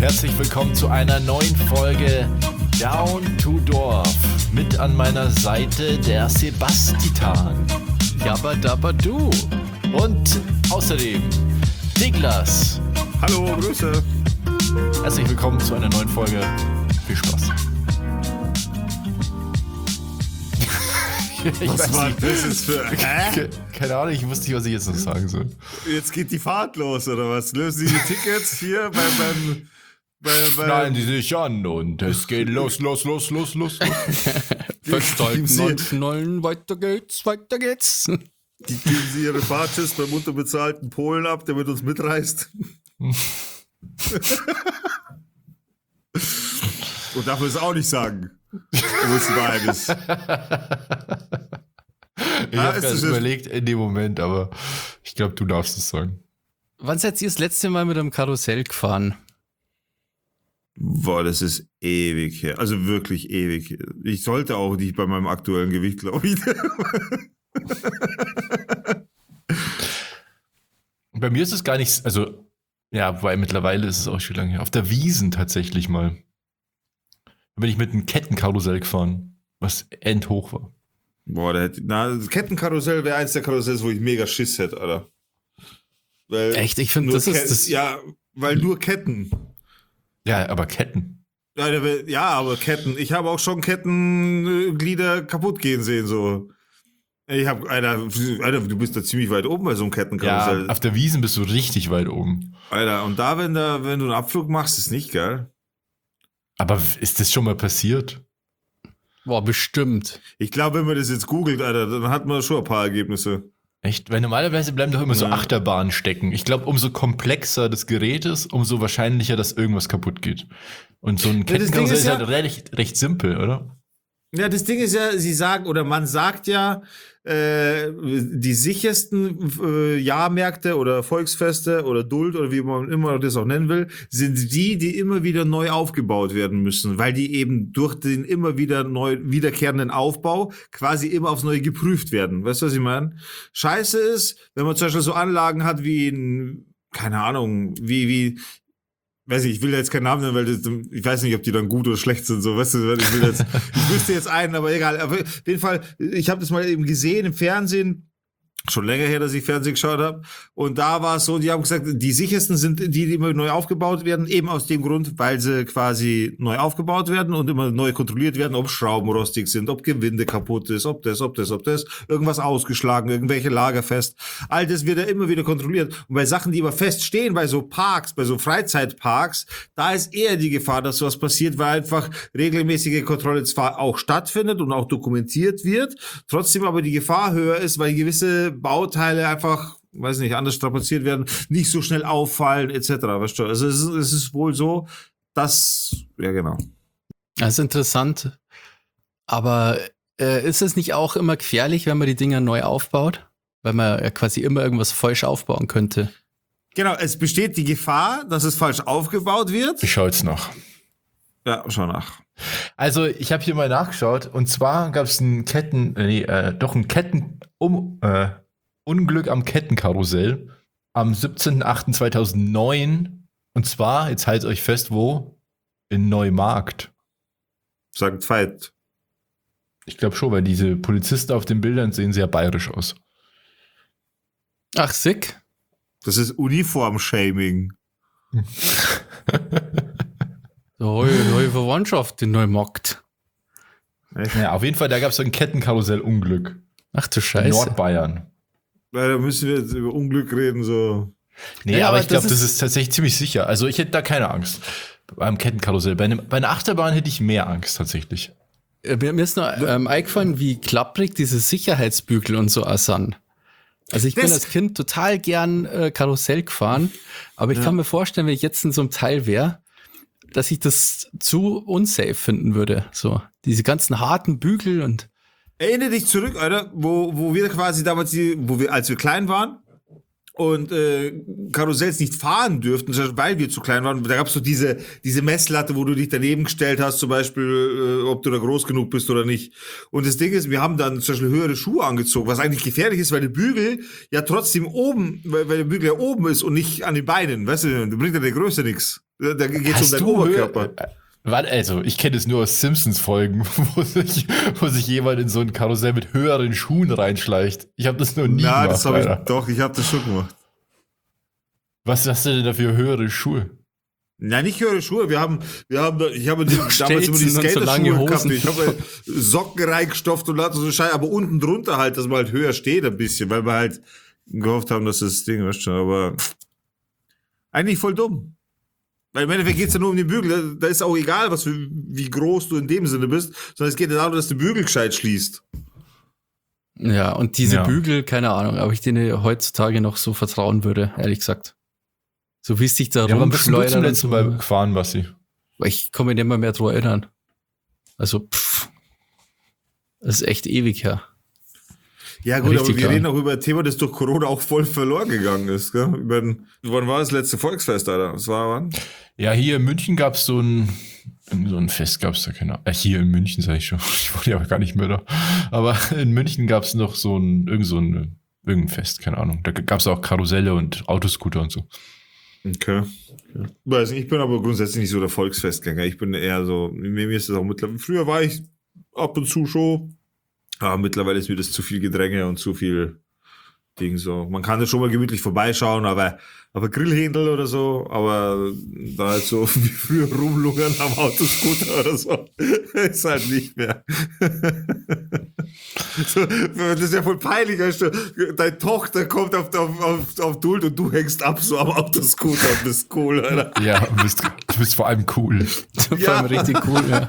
herzlich willkommen zu einer neuen Folge Down to Dorf. Mit an meiner Seite der Sebastian. Jabba dabba du. Und außerdem Niklas. Hallo, Grüße. Herzlich willkommen zu einer neuen Folge. Viel Spaß. Was war das jetzt für... Hä? Keine Ahnung, ich wusste nicht, was ich jetzt noch sagen soll. Jetzt geht die Fahrt los, oder was? Lösen Sie die Tickets hier beim Schneiden Sie sich an und es geht los. Festhalten und schnallen, weiter geht's. Die geben Sie Ihre Fahrtschüss beim unterbezahlten Polen ab, der mit uns mitreist. Und darf man es auch nicht sagen, wo es die Wahrheit ist. Ich habe gerade überlegt in dem Moment, aber ich glaube, du darfst es sagen. Wann seid ihr das letzte Mal mit einem Karussell gefahren? Boah, das ist ewig her. Also wirklich ewig. Ich sollte auch nicht bei meinem aktuellen Gewicht, glaube ich. Bei mir ist es gar nicht, also, ja, weil mittlerweile ist es auch schon lange her. Auf der Wiesn tatsächlich mal. Da bin ich mit einem Kettenkarussell gefahren, was endhoch war. Boah, das Kettenkarussell wäre eins der Karussells, wo ich mega Schiss hätte, Alter. Weil echt? Ich finde, das ist das... Ja, weil nur Ketten. Ja, aber Ketten. Ja, aber Ketten. Ich habe auch schon Kettenglieder kaputt gehen sehen, so. Ich habe, Alter, du bist da ziemlich weit oben bei so einem Kettenkarussell. Ja, auf der Wiesn bist du richtig weit oben. Alter, und da, wenn du einen Abflug machst, ist nicht geil. Aber ist das schon mal passiert? Boah, bestimmt. Ich glaube, wenn man das jetzt googelt, Alter, dann hat man schon ein paar Ergebnisse. Echt? Weil normalerweise bleiben doch immer so Achterbahnen stecken. Ich glaube, umso komplexer das Gerät ist, umso wahrscheinlicher, dass irgendwas kaputt geht. Und so ein Kettenkarussell ist halt recht simpel, oder? Ja, das Ding ist ja, man sagt ja, die sichersten Jahrmärkte oder Volksfeste oder Duld oder wie man immer das auch nennen will, sind die immer wieder neu aufgebaut werden müssen, weil die eben durch den immer wieder neu wiederkehrenden Aufbau quasi immer aufs Neue geprüft werden. Weißt du, was ich meine? Scheiße ist, wenn man zum Beispiel so Anlagen hat wie keine Ahnung, wie weiß ich will jetzt keinen Namen nennen, weil ich weiß nicht, ob die dann gut oder schlecht sind, so, weißt du, ich wüsste jetzt einen, aber egal. Aber auf jeden Fall, ich habe das mal eben gesehen im Fernsehen, schon länger her, dass ich Fernsehen geschaut habe. Und da war es so, die haben gesagt, die sichersten sind die immer neu aufgebaut werden, eben aus dem Grund, weil sie quasi neu aufgebaut werden und immer neu kontrolliert werden, ob Schrauben rostig sind, ob Gewinde kaputt ist, ob das, irgendwas ausgeschlagen, irgendwelche Lager fest. All das wird ja immer wieder kontrolliert. Und bei Sachen, die aber fest stehen, bei so Parks, bei so Freizeitparks, da ist eher die Gefahr, dass sowas passiert, weil einfach regelmäßige Kontrolle zwar auch stattfindet und auch dokumentiert wird, trotzdem aber die Gefahr höher ist, weil gewisse Bauteile einfach, weiß nicht, anders strapaziert werden, nicht so schnell auffallen, etc. Weißt du? Also es ist wohl so, dass, ja genau. Das ist interessant. Aber ist es nicht auch immer gefährlich, wenn man die Dinger neu aufbaut? Weil man ja quasi immer irgendwas falsch aufbauen könnte. Genau, es besteht die Gefahr, dass es falsch aufgebaut wird. Ich schaue jetzt nach. Ja, schau nach. Also, ich habe hier mal nachgeschaut und zwar gab es ein Unglück am Kettenkarussell am 17.08.2009 und zwar, jetzt haltet euch fest, wo? In Neumarkt. Sagt Veit. Ich glaube schon, weil diese Polizisten auf den Bildern sehen sehr bayerisch aus. Ach, sick. Das ist Uniform-Shaming. Neue Verwandtschaft in Neumarkt. Ja, auf jeden Fall, da gab es ein Kettenkarussell-Unglück. Ach du Scheiße. In Nordbayern. Da müssen wir jetzt über Unglück reden, so. Nee, ja, aber ich glaube, das ist tatsächlich ziemlich sicher. Also ich hätte da keine Angst beim Kettenkarussell. Bei einer Achterbahn hätte ich mehr Angst tatsächlich. Mir ist nur eingefallen, wie klapprig diese Sicherheitsbügel und so sind. Also ich bin als Kind total gern Karussell gefahren, aber ich kann mir vorstellen, wenn ich jetzt in so einem Teil wäre, dass ich das zu unsafe finden würde. So, diese ganzen harten Bügel und. Erinnere dich zurück, Alter, wo wir quasi damals, als wir klein waren, und Karussells nicht fahren dürften, weil wir zu klein waren. Da gab es so diese Messlatte, wo du dich daneben gestellt hast, zum Beispiel, ob du da groß genug bist oder nicht. Und das Ding ist, wir haben dann zum Beispiel höhere Schuhe angezogen, was eigentlich gefährlich ist, weil der Bügel ja trotzdem oben, weil der Bügel ja oben ist und nicht an den Beinen. Weißt du, da bringt ja der Größe nichts. Da geht es um deinen Oberkörper. Also, ich kenne es nur aus Simpsons-Folgen, wo sich jemand in so ein Karussell mit höheren Schuhen reinschleicht. Ich habe das noch nie gemacht. Das habe ich habe das schon gemacht. Was hast du denn da für höhere Schuhe? Nein, nicht höhere Schuhe. Ich habe damals immer die Skaterschuhe gehabt. Ich habe Socken reingestopft und hatte so Scheiße, aber unten drunter halt, dass man halt höher steht ein bisschen, weil wir halt gehofft haben, dass das Ding, weißt du, aber eigentlich voll dumm. Weil im Endeffekt geht es ja nur um den Bügel. Da ist auch egal, wie groß du in dem Sinne bist, sondern es geht ja darum, dass der Bügel gescheit schließt. Ja, und diese Bügel, keine Ahnung, ob ich denen heutzutage noch so vertrauen würde, ehrlich gesagt. So wie es dich da rumschleudern. Letztes Mal gefahren, Basti? Ich kann mich nicht mehr dran erinnern. Also, das ist echt ewig her. Ja gut, Richtig, aber wir reden auch über ein Thema, das durch Corona auch voll verloren gegangen ist. Gell? Wann war das letzte Volksfest, Alter? Das war wann? Ja, hier in München gab es so ein Fest, gab es da keine Ahnung. Hier in München, sag ich schon. Ich war ja aber gar nicht mehr da. Aber in München gab es noch irgendein Fest, keine Ahnung. Da gab es auch Karusselle und Autoscooter und so. Okay. Weiß nicht, ich bin aber grundsätzlich nicht so der Volksfestgänger. Ich bin eher so, mir ist das auch mittlerweile. Früher war ich ab und zu schon. Aber mittlerweile ist mir das zu viel Gedränge und zu viel Ding so. Man kann ja schon mal gemütlich vorbeischauen, aber Grillhändel oder so, aber da halt so wie früher rumlungern am Autoscooter oder so, ist halt nicht mehr. So, das ist ja voll peinlich, weißt du, deine Tochter kommt auf Duld und du hängst ab so am Autoscooter und bist cool, Alter. Ja, du bist vor allem cool. Vor allem richtig cool, ja.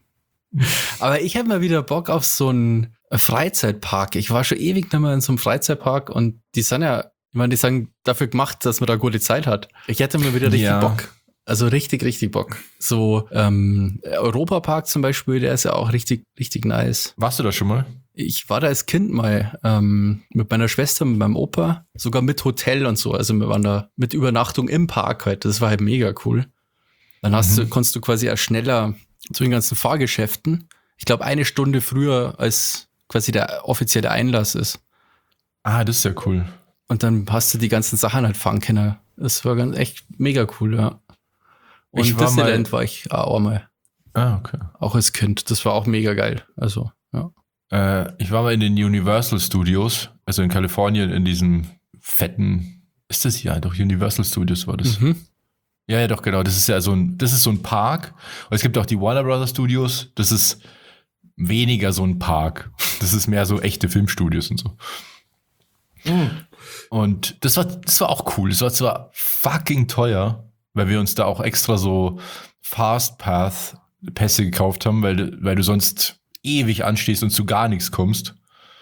Aber ich habe mal wieder Bock auf so einen Freizeitpark. Ich war schon ewig nicht mehr in so einem Freizeitpark und die sind ja, ich meine, die sagen dafür gemacht, dass man da gute Zeit hat. Ich hätte mal wieder richtig Bock. Also richtig, richtig Bock. So Europapark zum Beispiel, der ist ja auch richtig, richtig nice. Warst du da schon mal? Ich war da als Kind mal mit meiner Schwester, mit meinem Opa, sogar mit Hotel und so. Also wir waren da mit Übernachtung im Park halt. Das war halt mega cool. Dann konntest du quasi erst schneller zu den ganzen Fahrgeschäften. Ich glaube, 1 Stunde früher, als quasi der offizielle Einlass ist. Ah, das ist ja cool. Und dann hast du die ganzen Sachen halt fahren können. Das war echt mega cool, ja. Und Disneyland war ich auch mal. Ah, okay. Auch als Kind. Das war auch mega geil. Also, ja. Ich war mal in den Universal Studios, also in Kalifornien, in diesem fetten, ist das hier? Doch, Universal Studios war das. Mhm. Ja, doch, genau. Das ist ja so ein Park. Und es gibt auch die Warner Brothers Studios. Das ist weniger so ein Park. Das ist mehr so echte Filmstudios und so. Mhm. Und das war auch cool. Das war zwar fucking teuer, weil wir uns da auch extra so Fastpath-Pässe gekauft haben, weil du sonst ewig anstehst und zu gar nichts kommst.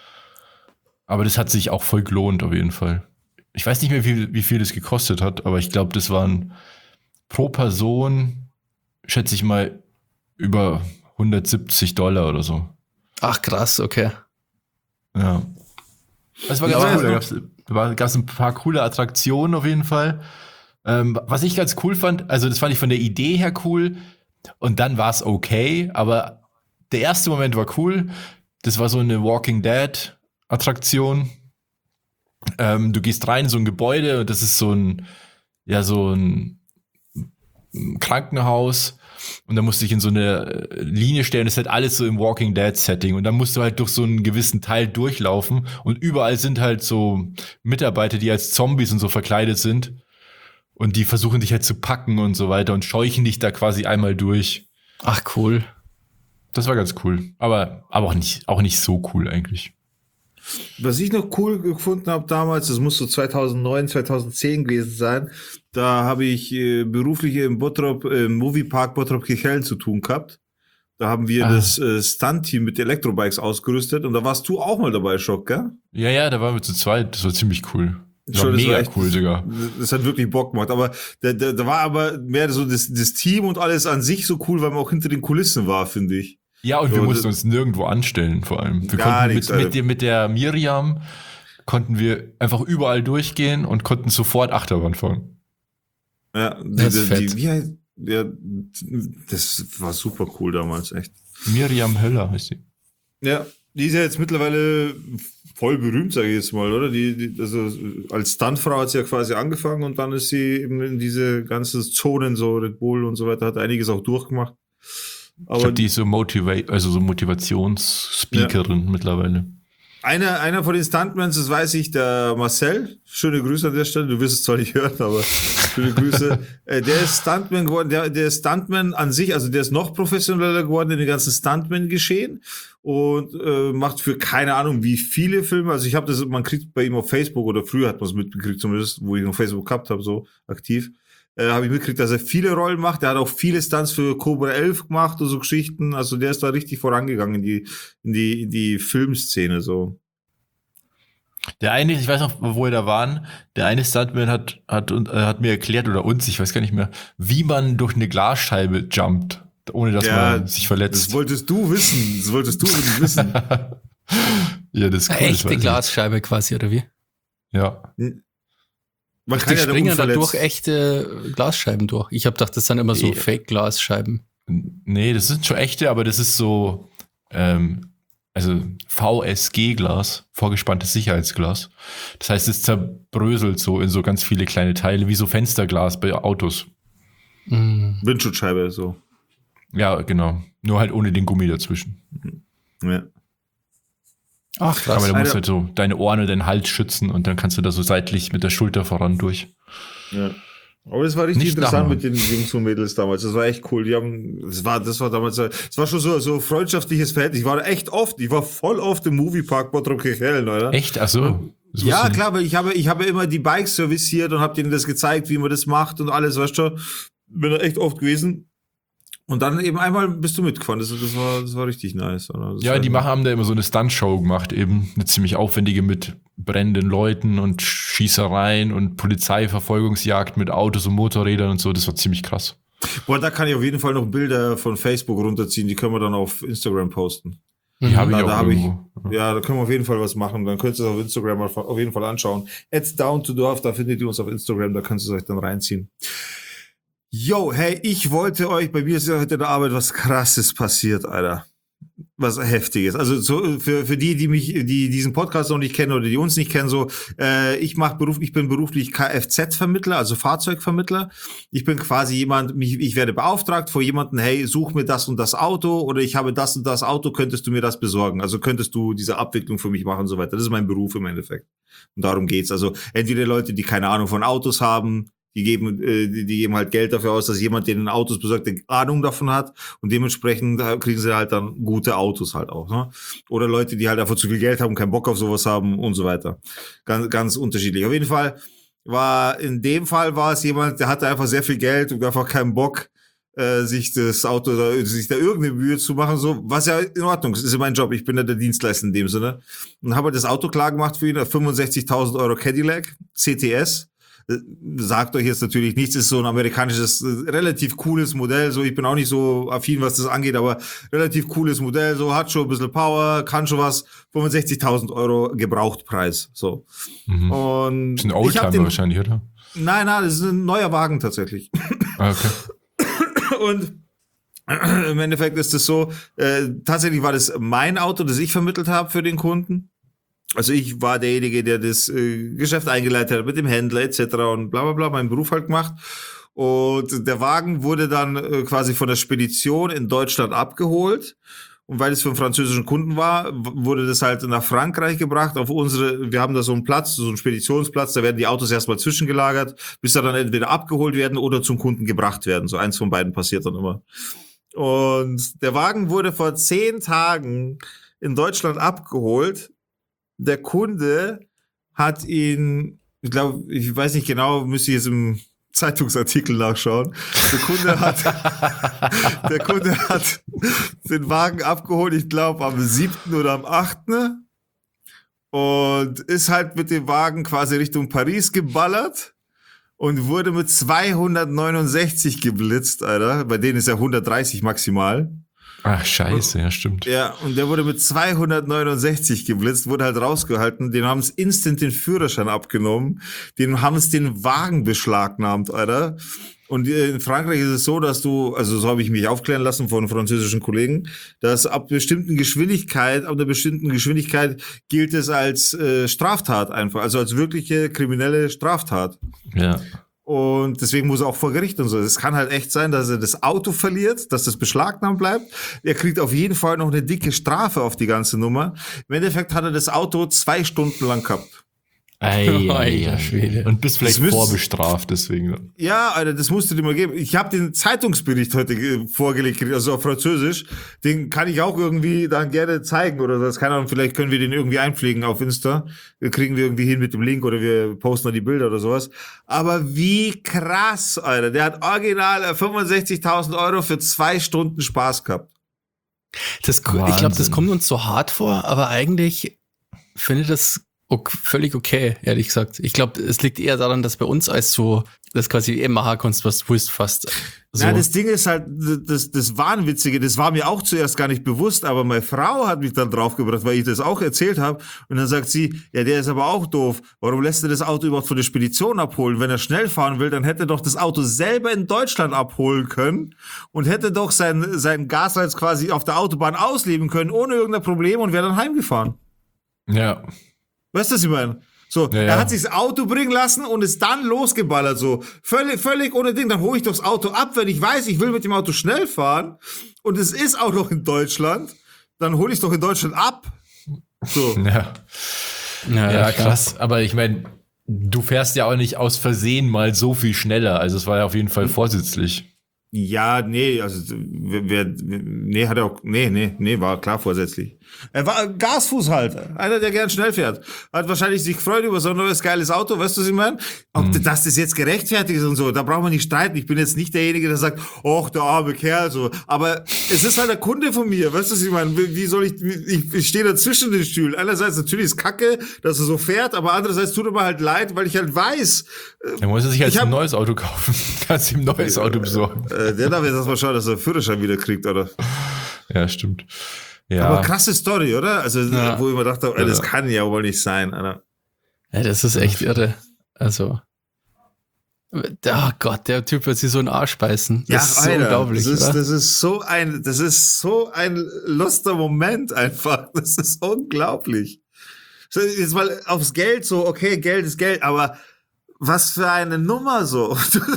Aber das hat sich auch voll gelohnt, auf jeden Fall. Ich weiß nicht mehr, wie viel das gekostet hat, aber ich glaube, das waren pro Person, schätze ich mal, über $170 oder so. Ach, krass, okay. Ja. Das war ganz cool. Da gab es ein paar coole Attraktionen auf jeden Fall. Was ich ganz cool fand, also das fand ich von der Idee her cool und dann war es okay, aber der erste Moment war cool. Das war so eine Walking Dead Attraktion. Du gehst rein in so ein Gebäude und das ist so ein Krankenhaus und dann musst du dich in so eine Linie stellen, das ist halt alles so im Walking Dead Setting und dann musst du halt durch so einen gewissen Teil durchlaufen und überall sind halt so Mitarbeiter, die als Zombies und so verkleidet sind und die versuchen dich halt zu packen und so weiter und scheuchen dich da quasi einmal durch. Ach, cool. Das war ganz cool, aber auch nicht so cool eigentlich. Was ich noch cool gefunden habe damals, das muss so 2009, 2010 gewesen sein, da habe ich beruflich im Moviepark Bottrop-Kirchhellen zu tun gehabt. Da haben wir das Stunt-Team mit Elektrobikes ausgerüstet und da warst du auch mal dabei, Schock, gell? Ja, da waren wir zu zweit, das war ziemlich cool. Das war mega cool sogar. Das hat wirklich Bock gemacht, aber da war aber mehr so das Team und alles an sich so cool, weil man auch hinter den Kulissen war, finde ich. Ja, und wir mussten uns nirgendwo anstellen, vor allem. Wir konnten mit der Miriam konnten wir einfach überall durchgehen und konnten sofort Achterbahn fahren. Ja, Das ist fett. das war super cool damals, echt. Miriam Höller heißt sie. Ja, die ist ja jetzt mittlerweile voll berühmt, sage ich jetzt mal, oder? Also als Stuntfrau hat sie ja quasi angefangen und dann ist sie eben in diese ganzen Zonen, so Red Bull und so weiter, hat einiges auch durchgemacht. Aber Ich glaube, die ist so Motivationsspeakerin mittlerweile. einer von den Stuntmans, das weiß ich, der Marcel. Schöne Grüße an der Stelle. Du wirst es zwar nicht hören, aber schöne Grüße. Der ist Stuntman geworden. Der Stuntman an sich, also der ist noch professioneller geworden in den ganzen Stuntman-Geschehen und macht für keine Ahnung wie viele Filme. Also man kriegt bei ihm auf Facebook, oder früher hat man es mitgekriegt zumindest, wo ich noch Facebook gehabt habe, so aktiv. Habe ich mitgekriegt, dass er viele Rollen macht. Der hat auch viele Stunts für Cobra 11 gemacht und so Geschichten. Also der ist da richtig vorangegangen in die Filmszene, so. Der eine, ich weiß noch, wo wir da waren, der eine Stuntman hat mir erklärt, oder uns, ich weiß gar nicht mehr, wie man durch eine Glasscheibe jumpt, ohne dass man sich verletzt. Das wolltest du wissen. Das wolltest du wirklich wissen. Ja, das ist cool. Echte Glasscheibe quasi, oder wie? Ja. Man Die kann ja da springen da unverletzt. durch echte Glasscheiben durch. Ich habe gedacht, das sind immer so Ja. Fake-Glasscheiben. Nee, das sind schon echte, aber das ist so, also VSG-Glas, vorgespanntes Sicherheitsglas. Das heißt, es zerbröselt so in so ganz viele kleine Teile, wie so Fensterglas bei Autos. Windschutzscheibe, so. Ja, genau. Nur halt ohne den Gummi dazwischen. Ja. Ach, Aber krass. da musst du Alter. halt so deine Ohren und deinen Hals schützen und dann kannst du da so seitlich mit der Schulter voran durch. Ja. Aber das war richtig Nicht interessant lachen. mit den Jungs und Mädels damals. Das war echt cool. Das war damals, es war schon so freundschaftliches Verhältnis. Ich war voll oft im Moviepark Bottrop-Kirchhellen, oder? Echt? Ach so. Das Ja, wusste ich klar, aber ich habe immer die Bikes serviciert und habe denen das gezeigt, wie man das macht und alles, weißt du. Bin da echt oft gewesen. Und dann eben einmal bist du mitgefahren. Das war richtig nice. Oder? Das Ja, war, die haben da immer so eine Stuntshow gemacht, eben eine ziemlich aufwendige mit brennenden Leuten und Schießereien und Polizeiverfolgungsjagd mit Autos und Motorrädern und so. Das war ziemlich krass. Boah, da kann ich auf jeden Fall noch Bilder von Facebook runterziehen. Die können wir dann auf Instagram posten. Die habe ich Da auch habe ich, irgendwo. ja, da können wir auf jeden Fall was machen. Dann könnt ihr es auf Instagram mal auf jeden Fall anschauen. @down2dorf, da findet ihr uns auf Instagram, da könnt ihr es euch dann reinziehen. Yo, hey, bei mir ist ja heute in der Arbeit was Krasses passiert, Alter. Was Heftiges. Also für die diesen Podcast noch nicht kennen oder die uns nicht kennen, ich bin beruflich Kfz-Vermittler, also Fahrzeugvermittler. Ich bin quasi ich werde beauftragt vor jemanden, hey, such mir das und das Auto oder ich habe das und das Auto, könntest du mir das besorgen? Also könntest du diese Abwicklung für mich machen und so weiter. Das ist mein Beruf im Endeffekt. Und darum geht's. Also entweder Leute, die keine Ahnung von Autos haben, die geben halt Geld dafür aus, dass jemand denen Autos besorgt, der Ahnung davon hat und dementsprechend kriegen sie halt dann gute Autos halt auch, ne? Oder Leute, die halt einfach zu viel Geld haben, keinen Bock auf sowas haben und so weiter. Ganz, ganz unterschiedlich. Auf jeden Fall war es jemand, der hatte einfach sehr viel Geld und einfach keinen Bock, sich das Auto sich da irgendeine Mühe zu machen, so, was ja in Ordnung ist. Das ist ja mein Job. Ich bin ja der Dienstleister in dem Sinne. Und habe halt das Auto klar gemacht für ihn, 65.000 Euro Cadillac, CTS. Sagt euch jetzt natürlich nichts, ist so ein amerikanisches, relativ cooles Modell, so, ich bin auch nicht so affin, was das angeht, aber relativ cooles Modell, so, hat schon ein bisschen Power, kann schon was, 65.000 Euro Gebrauchtpreis, so. Mhm. Und Das ist ein Oldtimer wahrscheinlich, oder? Nein, das ist ein neuer Wagen tatsächlich. Ah, okay. Und im Endeffekt ist es so, tatsächlich war das mein Auto, das ich vermittelt habe für den Kunden. Also ich war derjenige, der das Geschäft eingeleitet hat mit dem Händler etc. und bla bla bla, meinen Beruf halt gemacht. Und der Wagen wurde dann quasi von der Spedition in Deutschland abgeholt. Und weil es für einen französischen Kunden war, wurde das halt nach Frankreich gebracht. Wir haben da so einen Platz, so einen Speditionsplatz, da werden die Autos erstmal zwischengelagert, bis sie dann entweder abgeholt werden oder zum Kunden gebracht werden. So eins von beiden passiert dann immer. Und der Wagen wurde vor 10 Tagen in Deutschland abgeholt. Der Kunde hat ihn, ich weiß nicht genau, müsste ich jetzt im Zeitungsartikel nachschauen. Der Kunde hat den Wagen abgeholt, ich glaube am 7. oder am 8. Und ist halt mit dem Wagen quasi Richtung Paris geballert und wurde mit 269 geblitzt, Alter. Bei denen ist ja 130 maximal. Ach, scheiße, ja, stimmt. Ja, und der wurde mit 269 geblitzt, wurde halt rausgehalten. Den haben es instant den Führerschein abgenommen. Den haben es den Wagen beschlagnahmt, Alter. Und in Frankreich ist es so, dass du, also so habe ich mich aufklären lassen von französischen Kollegen, dass ab einer bestimmten Geschwindigkeit gilt es als Straftat einfach, also als wirkliche kriminelle Straftat. Ja. Und deswegen muss er auch vor Gericht und so. Es kann halt echt sein, dass er das Auto verliert, dass das beschlagnahmt bleibt. Er kriegt auf jeden Fall noch eine dicke Strafe auf die ganze Nummer. Im Endeffekt hat er das Auto 2 Stunden lang gehabt. Alter Schwede. Und bist vielleicht Das vorbestraft deswegen. Ja, Alter, das musst du dir mal geben. Ich habe den Zeitungsbericht heute vorgelegt, also auf Französisch. Den kann ich auch irgendwie dann gerne zeigen oder das. Keine Ahnung, vielleicht können wir den irgendwie einpflegen auf Insta. Kriegen wir irgendwie hin mit dem Link oder wir posten da die Bilder oder sowas. Aber wie krass, Alter. Der hat original 65.000 Euro für 2 Stunden Spaß gehabt. Ich glaube, das kommt uns so hart vor, aber eigentlich finde ich das völlig okay, ehrlich gesagt. Ich glaube, es liegt eher daran, dass bei uns als so, das quasi machen kannst, was du willst, fast. So. Ja, das Ding ist halt, das Wahnwitzige, das war mir auch zuerst gar nicht bewusst, aber meine Frau hat mich dann draufgebracht, weil ich das auch erzählt habe. Und dann sagt sie, ja, der ist aber auch doof. Warum lässt er das Auto überhaupt von der Spedition abholen? Wenn er schnell fahren will, dann hätte er doch das Auto selber in Deutschland abholen können und hätte doch sein Gasreiz quasi auf der Autobahn ausleben können, ohne irgendein Problem und wäre dann heimgefahren. Ja. Weißt du, was ich meine? So, ja, er hat sich das Auto bringen lassen und ist dann losgeballert, so. Völlig ohne Ding. Dann hole ich doch das Auto ab, wenn ich weiß, ich will mit dem Auto schnell fahren und es ist auch noch in Deutschland, dann hole ich es doch in Deutschland ab. So. Ja, krass. Aber ich meine, du fährst ja auch nicht aus Versehen mal so viel schneller. Also es war ja auf jeden Fall vorsätzlich. Ja, nee, also war klar vorsätzlich. Er war ein Gasfuß halt, einer, der gern schnell fährt. Hat wahrscheinlich sich gefreut über so ein neues geiles Auto, weißt du, was ich meine? Ob dass das jetzt gerechtfertigt ist und so, da braucht man nicht streiten. Ich bin jetzt nicht derjenige, der sagt, ach, der arme Kerl, so. Aber es ist halt ein Kunde von mir, weißt du, was ich meine? Wie soll ich stehe da zwischen den Stühlen. Einerseits natürlich ist Kacke, dass er so fährt, aber andererseits tut er mir halt leid, weil ich halt weiß. Er muss sich jetzt ein neues Auto kaufen. Kannst ihm ein neues Auto besorgen. Der darf jetzt erstmal schauen, dass er einen Führerschein wieder kriegt, oder? Ja, stimmt. Ja. Aber krasse Story, oder? Also, wo ich mir dachte, das kann ja wohl nicht sein, Alter. Ja, das ist echt irre. Also, oh Gott, der Typ wird sich so einen Arsch beißen. Das ist so unglaublich. Das ist so ein lustiger Moment einfach. Das ist unglaublich. Jetzt mal aufs Geld so, okay, Geld ist Geld, aber was für eine Nummer so.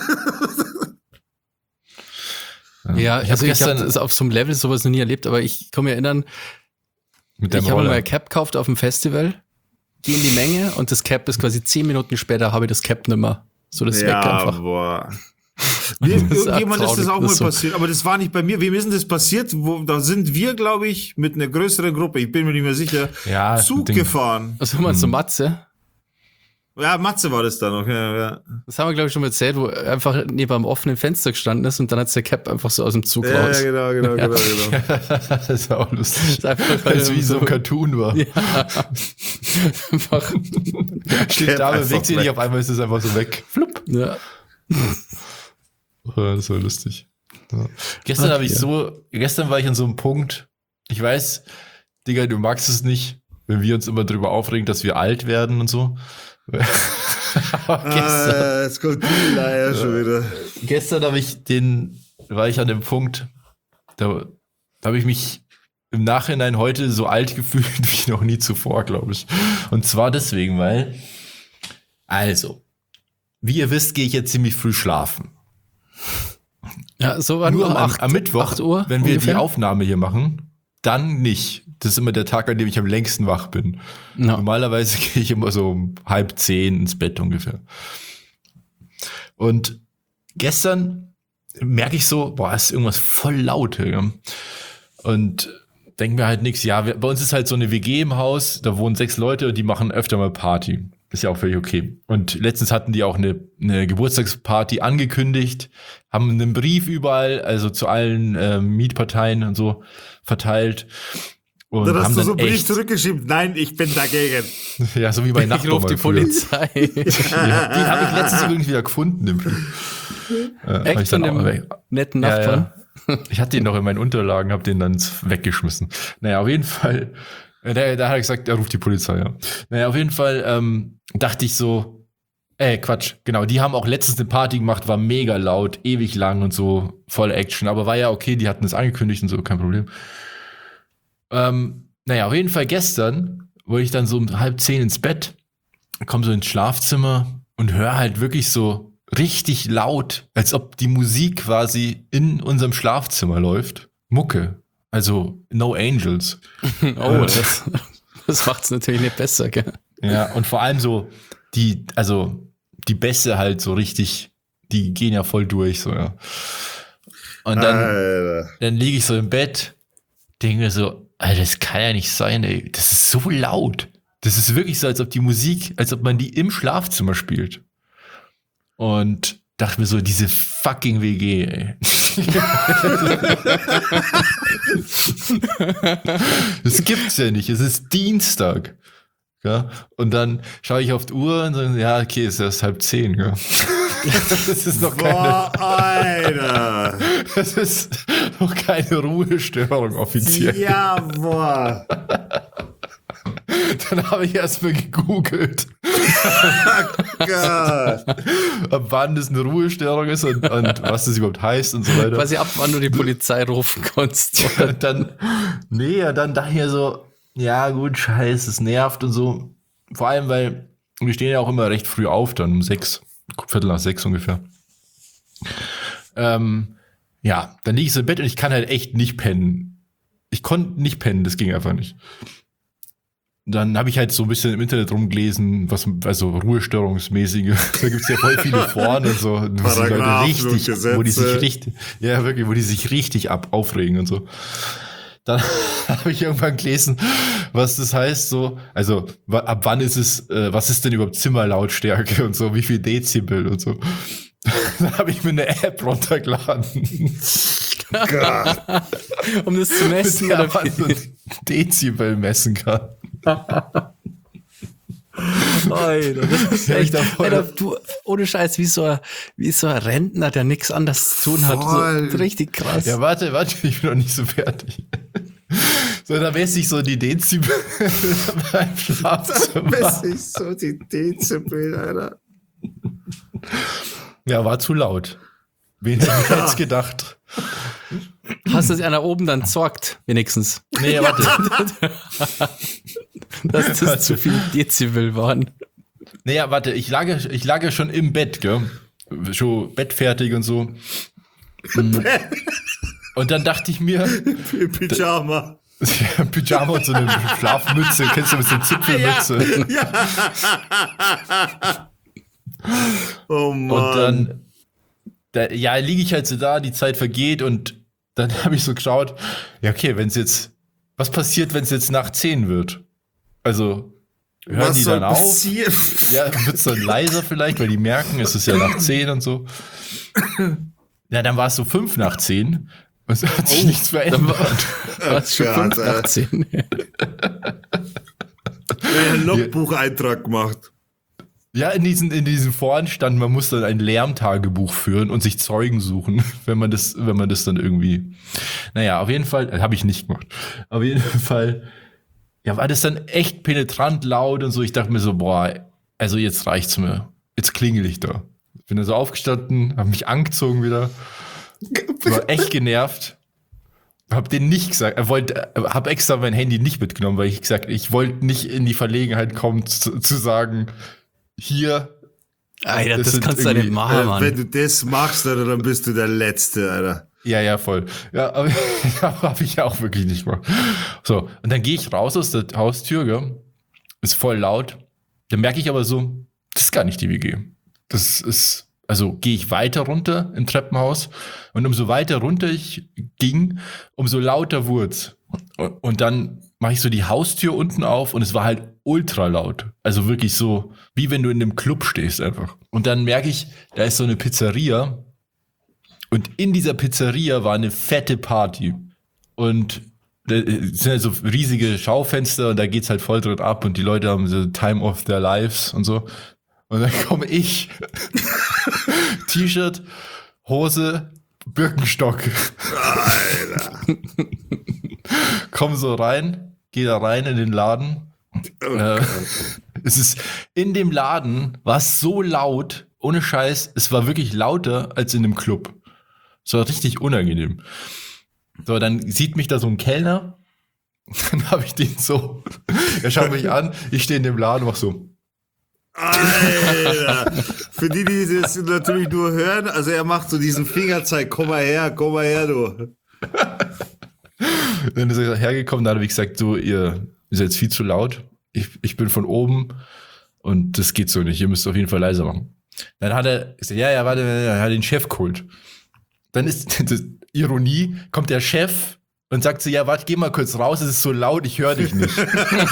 Ja, also ich habe das auf so einem Level sowas noch nie erlebt, aber ich kann mich erinnern, ich habe mal ein Cap gekauft auf dem Festival, gehe in die Menge und das Cap ist quasi 10 Minuten später, habe ich das Cap nimmer. So, das ist weg einfach. Boah. Irgendjemand ist das auch mal passiert, aber das war nicht bei mir. Wem ist denn das passiert? Da sind wir, glaube ich, mit einer größeren Gruppe, ich bin mir nicht mehr sicher, Zug gefahren. Was haben wir so Matze? Ja, Matze war das da noch, ja. Das haben wir, glaube ich, schon mal erzählt, wo er einfach neben einem offenen Fenster gestanden ist und dann hat der Cap einfach so aus dem Zug raus. Ja, genau. Das ist auch lustig. Weil es wie so ein Cartoon war. Ja. Einfach. Steht da, bewegt sich nicht, auf einmal ist es einfach so weg. Flupp. Ja. Das war lustig. Ja. Gestern war ich an so einem Punkt, ich weiß, Digga, du magst es nicht, wenn wir uns immer drüber aufregen, dass wir alt werden und so. Jetzt kommt die Leier schon wieder. Gestern war ich an dem Punkt, da habe ich mich im Nachhinein heute so alt gefühlt wie noch nie zuvor, glaube ich. Und zwar deswegen, weil, also, wie ihr wisst, gehe ich jetzt ziemlich früh schlafen. Ja, so war nur am Mittwoch, 8 Uhr wenn wir die Aufnahme hier machen, dann nicht. Das ist immer der Tag, an dem ich am längsten wach bin. No. Normalerweise gehe ich immer so um 9:30 ins Bett ungefähr. Und gestern merke ich so, ist irgendwas voll laut. Ja? Und denke mir halt nichts. Ja, bei uns ist halt so eine WG im Haus, da wohnen 6 Leute und die machen öfter mal Party. Ist ja auch völlig okay. Und letztens hatten die auch eine Geburtstagsparty angekündigt, haben einen Brief überall, also zu allen Mietparteien und so verteilt. Und dann hast du so einen Brief zurückgeschrieben, nein, ich bin dagegen. Ja, so wie bei Nachbarn. Ich rufe die Polizei. Ja, die habe ich letztens übrigens wieder gefunden. Im Brief. Echt von dem netten Nachbarn? Ich hatte ihn noch in meinen Unterlagen, hab den dann weggeschmissen. Naja, auf jeden Fall, da hat er gesagt, er ruft die Polizei, ja. Naja, auf jeden Fall dachte ich so, Quatsch, genau, die haben auch letztens eine Party gemacht, war mega laut, ewig lang und so, voll Action, aber war ja okay, die hatten es angekündigt und so, kein Problem. Naja, auf jeden Fall gestern wollte ich dann so um 9:30 ins Bett, komme so ins Schlafzimmer und höre halt wirklich so richtig laut, als ob die Musik quasi in unserem Schlafzimmer läuft. Mucke, also No Angels. Oh, das macht's natürlich nicht besser, gell? Ja, und vor allem so die Bässe halt so richtig, die gehen ja voll durch, so, ja. Und dann liege ich so im Bett, denke mir so, Alter, das kann ja nicht sein, ey. Das ist so laut. Das ist wirklich so, als ob man die im Schlafzimmer spielt. Und dachte mir so, diese fucking WG, ey. Das gibt's ja nicht. Es ist Dienstag. Ja? Und dann schaue ich auf die Uhr und sage, ja, okay, es ist erst 9:30, ja. Das ist noch Alter. Das ist noch keine Ruhestörung offiziell. Ja, boah. Dann habe ich erstmal gegoogelt, ab wann das eine Ruhestörung ist und was das überhaupt heißt und so weiter. Quasi ab wann du die Polizei rufen kannst. Dann dachte ich mir so, ja gut, scheiße, es nervt und so. Vor allem, weil wir stehen ja auch immer recht früh auf, dann um 6, 5:45 ungefähr. Ja, dann liege ich so im Bett und ich kann halt echt nicht pennen. Ich konnte nicht pennen, das ging einfach nicht. Dann habe ich halt so ein bisschen im Internet rumgelesen, also Ruhestörungsmäßige. Da gibt es ja voll viele Foren und so, wo die sich richtig aufregen und so. Dann habe ich irgendwann gelesen, was das heißt, so, also ab wann ist es, was ist denn überhaupt Zimmerlautstärke und so, wie viel Dezibel und so. Dann habe ich mir eine App runtergeladen. Um das zu messen, mit der man so Dezibel messen kann. Alter, das ist echt, Alter, du, ohne Scheiß, wie so ein Rentner, der nichts anderes zu tun hat. So, richtig krass. Ja, warte, ich bin noch nicht so fertig. So, da messe ich so die Dezibel beim Schlafzimmer. Da messe ich so die Dezibel, Alter. Ja, war zu laut. Wen hätte ich jetzt gedacht? Hast du es einer oben dann zockt, wenigstens? Nee, warte. Dass das zu viel Dezibel waren. Naja, warte, ich lag ja schon im Bett, gell? Schon bettfertig und so. Und dann dachte ich mir... Pyjama. Pyjama und so eine Schlafmütze. Kennst du mit so einer Zipfelmütze? Ja. Oh Mann. Und dann liege ich halt so da, die Zeit vergeht und dann habe ich so geschaut, ja okay, was passiert, wenn es jetzt nach 10 wird? Also, hören die dann auf? Ja, wird es dann leiser vielleicht, weil die merken, es ist ja nach 10 und so. Ja, dann war es so 5 nach 10 und es hat sich nichts verändert. War es schon 5 nach 10? Ein Logbucheintrag gemacht. Ja, in diesen Foren stand, man muss dann ein Lärmtagebuch führen und sich Zeugen suchen, wenn man das dann irgendwie. Naja, auf jeden Fall, habe ich nicht gemacht. Auf jeden Fall, ja, war das dann echt penetrant laut und so. Ich dachte mir so, boah, also jetzt reicht's mir. Jetzt klingel ich da. Bin dann so aufgestanden, habe mich angezogen wieder. War echt genervt. Hab denen nicht gesagt, hab extra mein Handy nicht mitgenommen, weil ich wollte nicht in die Verlegenheit kommen zu sagen, hier. Alter, das kannst du nicht machen, Mann. Wenn du das machst, Alter, dann bist du der Letzte, Alter. Ja, voll. Ja, aber habe ich ja auch wirklich nicht gemacht. So, und dann gehe ich raus aus der Haustür, gell? Ist voll laut. Dann merke ich aber so, das ist gar nicht die WG. Das ist, also gehe ich weiter runter im Treppenhaus und umso weiter runter ich ging, umso lauter wurd's. Und dann mache ich so die Haustür unten auf und es war halt ultra laut. Also wirklich so, wie wenn du in einem Club stehst einfach. Und dann merke ich, da ist so eine Pizzeria und in dieser Pizzeria war eine fette Party. Und da sind halt so riesige Schaufenster und da geht's halt voll drin ab und die Leute haben so Time of their lives und so. Und dann komme ich, T-Shirt, Hose, Birkenstock. Alter. Komm so rein, geh da rein in den Laden. Es ist in dem Laden, war es so laut, ohne Scheiß, es war wirklich lauter als in dem Club. Es war richtig unangenehm. So, dann sieht mich da so ein Kellner, dann habe ich den so, er schaut mich an, ich stehe in dem Laden und mach so. Alter. Für die das natürlich nur hören, also er macht so diesen Fingerzeig, komm mal her, du. Dann ist er hergekommen, dann habe ich gesagt, so, ihr seid jetzt viel zu laut. Ich bin von oben und das geht so nicht. Ihr müsst auf jeden Fall leiser machen. Dann hat er gesagt, ja, warte, er hat den Chef geholt. Dann ist das Ironie, kommt der Chef und sagt so, ja, warte, geh mal kurz raus, es ist so laut, ich höre dich nicht.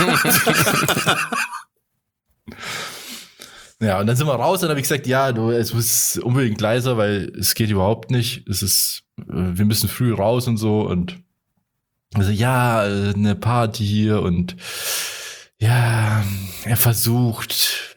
Ja, und dann sind wir raus und dann habe ich gesagt, ja, es muss unbedingt leiser, weil es geht überhaupt nicht. Wir müssen früh raus und so und also ja, eine Party hier und ja, er versucht,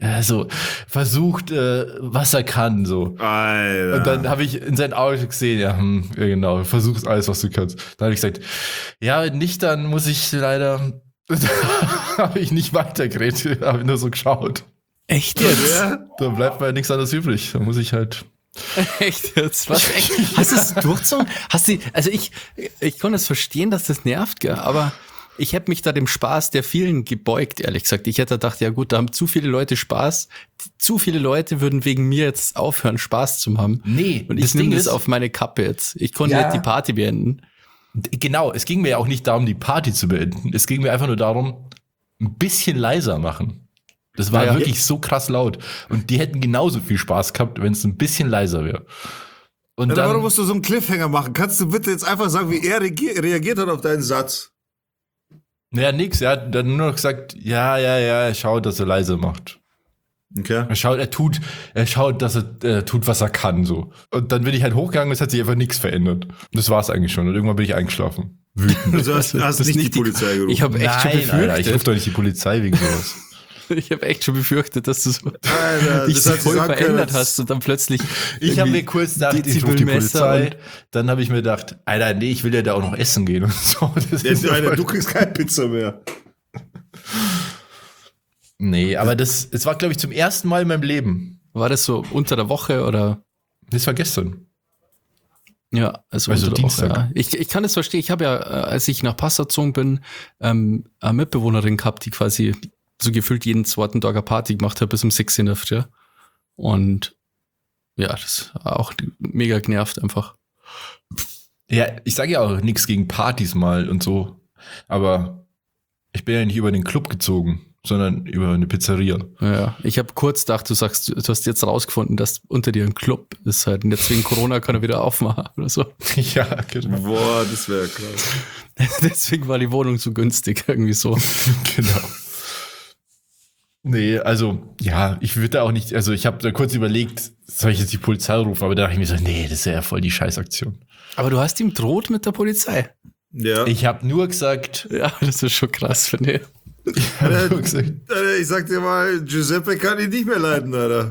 was er kann, so. Alter. Und dann habe ich in seinen Augen gesehen, ja, genau, versuchst alles, was du kannst. Dann habe ich gesagt, ja, wenn nicht, dann muss ich leider, habe ich nicht weitergeredet, habe nur so geschaut. Echt jetzt? Ja. Da bleibt mir nichts anderes übrig. Da muss ich halt. Echt jetzt? Was? Echt? Hast du es durchgezogen? Also ich konnte es verstehen, dass das nervt, gell? Aber ich hätte mich da dem Spaß der vielen gebeugt, ehrlich gesagt. Ich hätte gedacht, ja gut, da haben zu viele Leute Spaß. Zu viele Leute würden wegen mir jetzt aufhören, Spaß zu haben. Nee, und ich nehme das auf meine Kappe jetzt. Ich konnte nicht die Party beenden. Genau, es ging mir ja auch nicht darum, die Party zu beenden. Es ging mir einfach nur darum, ein bisschen leiser machen. Das war wirklich so krass laut. Und die hätten genauso viel Spaß gehabt, wenn es ein bisschen leiser wäre. Und Ja, dann warum musst du so einen Cliffhanger machen? Kannst du bitte jetzt einfach sagen, wie er reagiert hat auf deinen Satz? ja, nix. Er hat dann nur noch gesagt, ja, er schaut, dass er leise macht. Okay. Er schaut, dass er tut, was er kann, so. Und dann bin ich halt hochgegangen und es hat sich einfach nichts verändert. Und das war's eigentlich schon. Und irgendwann bin ich eingeschlafen. Wütend. Also hast nicht die Polizei gerufen. Ich habe echt schon befürchtet. Alter, ich rufe doch nicht die Polizei wegen sowas. Ich habe echt schon befürchtet, dass du so Alter, dich das so hat voll sie sagen verändert können. hast und dann plötzlich. Ich habe mir kurz gedacht, ich rufe die Dezibelmesser Polizei. Dann habe ich mir gedacht, Alter, nee, ich will ja da auch noch essen gehen und so. Alter, du kriegst keine Pizza mehr. Nee, aber es war, glaube ich, zum ersten Mal in meinem Leben. War das so unter der Woche oder? Das war gestern. Ja, also Also unter der Dienstag. Woche, ja. Ich kann das verstehen. Ich habe ja, als ich nach Passau gezogen bin, eine Mitbewohnerin gehabt, die quasi so gefühlt jeden zweiten Tag eine Party gemacht hat bis um 6 in der Früh. Und ja, das war auch mega genervt einfach. Ja, ich sage ja auch nichts gegen Partys mal und so. Aber ich bin ja nicht über den Club gezogen, sondern über eine Pizzeria. Ja, ich habe kurz gedacht, du hast jetzt rausgefunden, dass unter dir ein Club ist halt. Und jetzt wegen Corona kann er wieder aufmachen oder so. Ja, genau. Boah, das wäre krass. Deswegen war die Wohnung so günstig, irgendwie so. Genau. Nee, also, ja, ich würde da auch nicht, also ich habe da kurz überlegt, soll ich jetzt die Polizei rufen, aber da dachte ich mir so, nee, das ist ja voll die Scheißaktion. Aber du hast ihm droht mit der Polizei. Ja. Ich habe nur gesagt, Ja, das ist schon krass, finde ich. Alter, ich sag dir mal, Giuseppe kann ihn nicht mehr leiden, Alter.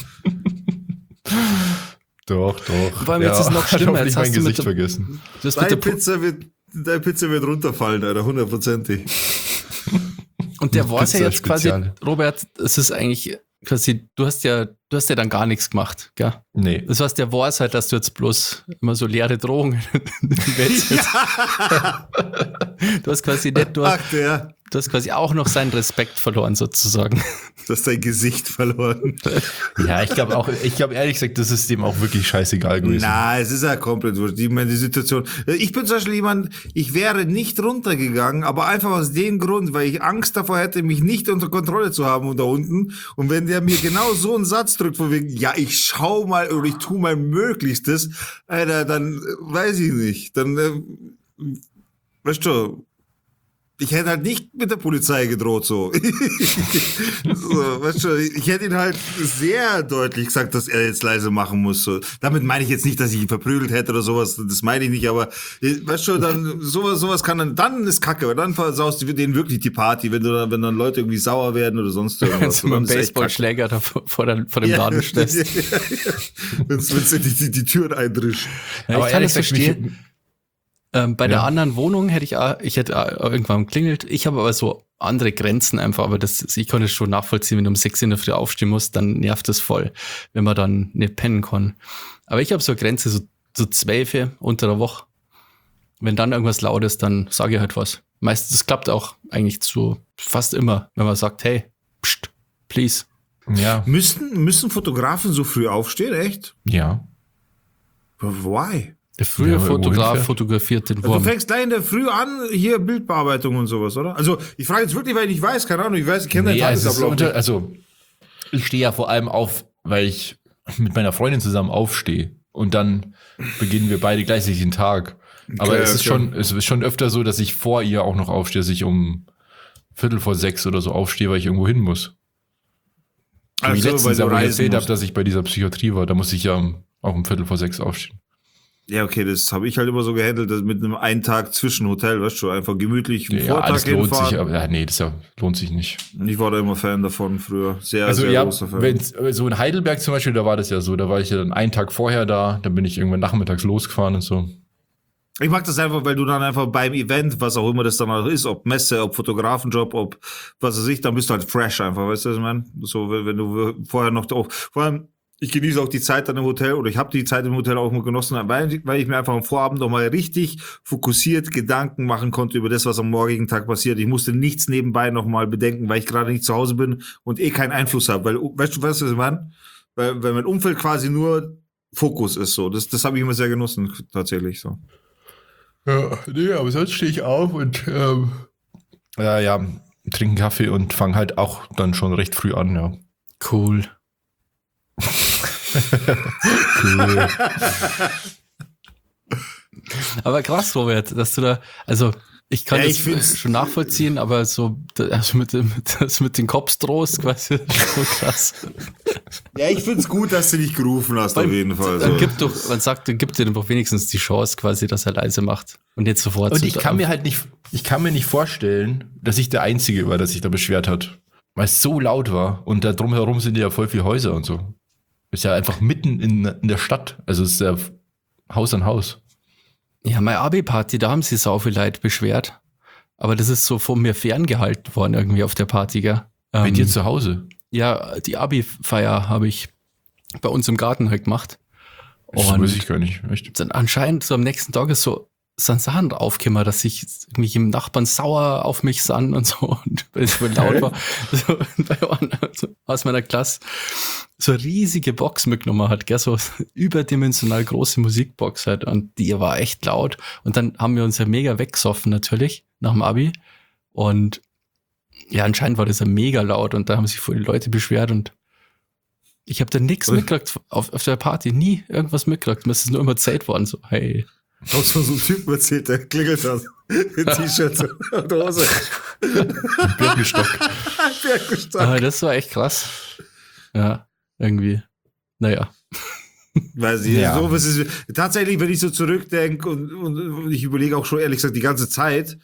Doch. Vor allem jetzt ist es noch hat schlimmer, hoffentlich jetzt mein hast du mit Gesicht der- vergessen. Du hast mit der Deine Pizza wird runterfallen, Alter, 100%ig. Und der war ja Pizza jetzt quasi, Spezial. Robert, es ist eigentlich quasi, du hast ja dann gar nichts gemacht, gell? Nee. Das heißt, der war es halt, dass du jetzt bloß immer so leere Drohungen in die Welt setzt. Du hast quasi nicht, du hast quasi auch noch seinen Respekt verloren, sozusagen. Du hast dein Gesicht verloren. Ja, ich glaube ehrlich gesagt, das ist dem auch wirklich scheißegal gewesen. Na, es ist ja komplett wurscht. Ich meine, die Situation. Ich bin zum Beispiel jemand, ich wäre nicht runtergegangen, aber einfach aus dem Grund, weil ich Angst davor hätte, mich nicht unter Kontrolle zu haben da unten. Und wenn der mir genau so einen Satz drückt, von wegen, ja, ich schau mal oder ich tu mein Möglichstes, Alter, dann weiß ich nicht. Dann, weißt du, Ich hätte halt nicht mit der Polizei gedroht, so. Weißt du, ich hätte ihn halt sehr deutlich gesagt, dass er jetzt leise machen muss. So. Damit meine ich jetzt nicht, dass ich ihn verprügelt hätte oder sowas, das meine ich nicht, aber weißt du, dann sowas kann dann ist Kacke, weil dann versaust du denen wirklich die Party, wenn dann Leute irgendwie sauer werden oder sonst irgendwas. Wenn du mit einem Baseballschläger da vor dem Laden stehst. Wenn du die Türen eindrischst. Ja, aber ich kann das verstehen. Bei der anderen Wohnung hätte ich hätte irgendwann klingelt. Ich habe aber so andere Grenzen einfach, aber ich konnte es schon nachvollziehen, wenn du um 6 in der Früh aufstehen musst, dann nervt das voll, wenn man dann nicht pennen kann. Aber ich habe so eine Grenze, so 12 unter der Woche. Wenn dann irgendwas laut ist, dann sage ich halt was. Meistens, das klappt auch eigentlich zu fast immer, wenn man sagt, hey, pst, please. Ja. Müssen Fotografen so früh aufstehen, echt? Ja. Why? Der frühe Fotograf fotografiert den Wurm. Also du fängst gleich in der Früh an, hier Bildbearbeitung und sowas, oder? Also ich frage jetzt wirklich, weil ich weiß, keine Ahnung, ich kenne deinen Tagesablauf. Also ich stehe ja vor allem auf, weil ich mit meiner Freundin zusammen aufstehe und dann beginnen wir beide gleichzeitig den Tag. Aber Okay, es ist schon öfter so, dass ich vor ihr auch noch aufstehe, dass ich um 5:45 oder so aufstehe, weil ich irgendwo hin muss. Wie Also, letztens, weil du aber ich erzählt habe, musst. dass ich bei dieser Psychiatrie war, da musste ich ja auch um 5:45 aufstehen. Ja, okay, das habe ich halt immer so gehandelt, dass mit einem einen Tag Zwischenhotel, weißt du, einfach gemütlich einen Ja, Vortag das lohnt hinfahren. sich, aber lohnt sich nicht. Ich war da immer Fan davon früher. Sehr Also sehr großer Fan. so in Heidelberg zum Beispiel, da war das ja so, da war ich ja dann einen Tag vorher da, dann bin ich irgendwann nachmittags losgefahren und so. Ich mag das einfach, weil du dann einfach beim Event, was auch immer das dann auch ist, ob Messe, ob Fotografenjob, ob was weiß ich, dann bist du halt fresh einfach, weißt du, was ich meine? So, wenn du vorher noch, vor allem, ich genieße auch die Zeit dann im Hotel oder ich habe die Zeit im Hotel auch immer genossen, weil ich mir einfach am Vorabend nochmal richtig fokussiert Gedanken machen konnte über das, was am morgigen Tag passiert. Ich musste nichts nebenbei nochmal bedenken, weil ich gerade nicht zu Hause bin und keinen Einfluss habe, weil, weißt du, was ich meine? Weil mein Umfeld quasi nur Fokus ist, so. Das habe ich immer sehr genossen, tatsächlich, so. Ja, nee, aber sonst stehe ich auf und trinke einen Kaffee und fange halt auch dann schon recht früh an, ja. Cool. Cool. Aber krass, Robert, dass du da, also ich kann Ja, das ich find's- schon nachvollziehen, aber so also mit den Kopfstrohs quasi ist so krass. Ja, ich find's gut, dass du dich gerufen hast, auf jeden Fall. So. Gib dir doch wenigstens die Chance quasi, dass er leise macht und nicht sofort. Und ich kann mir nicht vorstellen, dass ich der Einzige war, der sich da beschwert hat. Weil es so laut war und da drumherum sind ja voll viele Häuser und so. Ist ja einfach mitten in der Stadt. Also es ist ja Haus an Haus. Ja, meine Abi-Party, da haben sich sau viel Leute beschwert. Aber das ist so von mir ferngehalten worden irgendwie auf der Party, gell? Bei dir zu Hause. Ja, die Abi-Feier habe ich bei uns im Garten halt gemacht. Das Und weiß ich gar nicht. Echt? dann anscheinend so am nächsten Tag ist so sind Sachen draufgekommen, dass sich mich im Nachbarn sauer auf mich sahen und so, und weil es voll laut war. So, bei einem aus meiner Klasse so eine riesige Box mitgenommen hat, gell, so überdimensional große Musikbox halt, und die war echt laut. Und dann haben wir uns ja mega weggesoffen natürlich, nach dem Abi. Und ja, anscheinend war das ja mega laut und da haben sich voll die Leute beschwert und ich habe da nichts mitgekriegt auf der Party, nie irgendwas mitgekriegt. Mir ist es nur immer Zeit worden, so, hey. Hast du so einen Typen erzählt, der klingelt hat. In T-Shirt und Hose. Birkenstock. Birkenstock. Aber das war echt krass. Ja, irgendwie. Naja. Weiß ich, Ja. so, was ist, tatsächlich, wenn ich so zurückdenke und ich überlege auch schon ehrlich gesagt die ganze Zeit,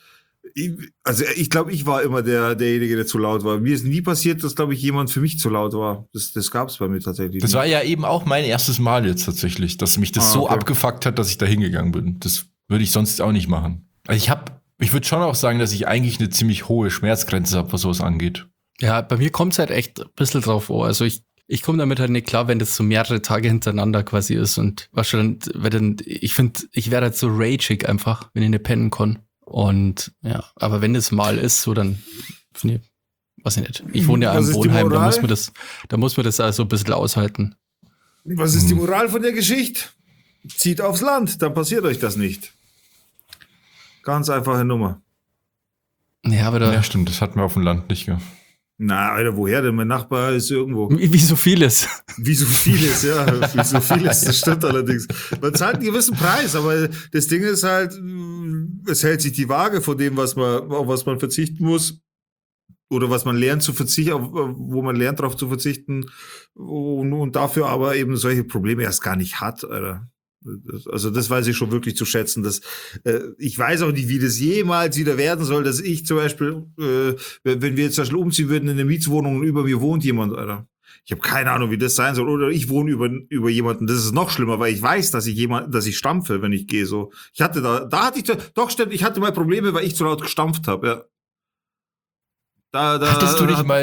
ich glaube, ich war immer derjenige, der zu laut war. Mir ist nie passiert, dass, glaube ich, jemand für mich zu laut war. Das gab es bei mir tatsächlich Das nicht. war ja eben auch mein erstes Mal jetzt tatsächlich, dass mich das so okay. abgefuckt hat, dass ich da hingegangen bin. Das würde ich sonst auch nicht machen. Also ich würde schon auch sagen, dass ich eigentlich eine ziemlich hohe Schmerzgrenze habe, was sowas angeht. Ja, bei mir kommt es halt echt ein bisschen drauf an. Also ich komme damit halt nicht klar, wenn das so mehrere Tage hintereinander quasi ist. Und was schon, ich finde, ich werde halt so rageig einfach, wenn ich nicht pennen kann. Und ja, aber wenn das mal ist, so dann finde ich, weiß ich nicht. Ich wohne ja Was im ist die Wohnheim, da Moral? muss man das also ein bisschen aushalten. Was ist die Moral von der Geschichte? Zieht aufs Land, dann passiert euch das nicht. Ganz einfache Nummer. Ja, aber Ja, stimmt, das hatten wir auf dem Land nicht. Gell? Na, Alter, woher denn? Mein Nachbar ist irgendwo. Wie so vieles. Wie so vieles, ja. Wie so vieles, das stimmt allerdings. Man zahlt einen gewissen Preis, aber das Ding ist halt, es hält sich die Waage von dem, auf was man verzichten muss. Oder was man lernt zu verzichten, wo man lernt, darauf zu verzichten. Und dafür aber eben solche Probleme erst gar nicht hat, Alter. Also das weiß ich schon wirklich zu schätzen. Ich weiß auch nicht, wie das jemals wieder werden soll, dass ich zum Beispiel, wenn wir jetzt zum Beispiel umziehen würden in eine Mietswohnung und über mir wohnt jemand, Alter. Ich habe keine Ahnung, wie das sein soll. Oder ich wohne über jemanden. Das ist noch schlimmer, weil ich weiß, dass ich stampfe, wenn ich gehe. So, ich hatte stimmt, ich hatte mal Probleme, weil ich zu laut gestampft habe. Ja. Hattest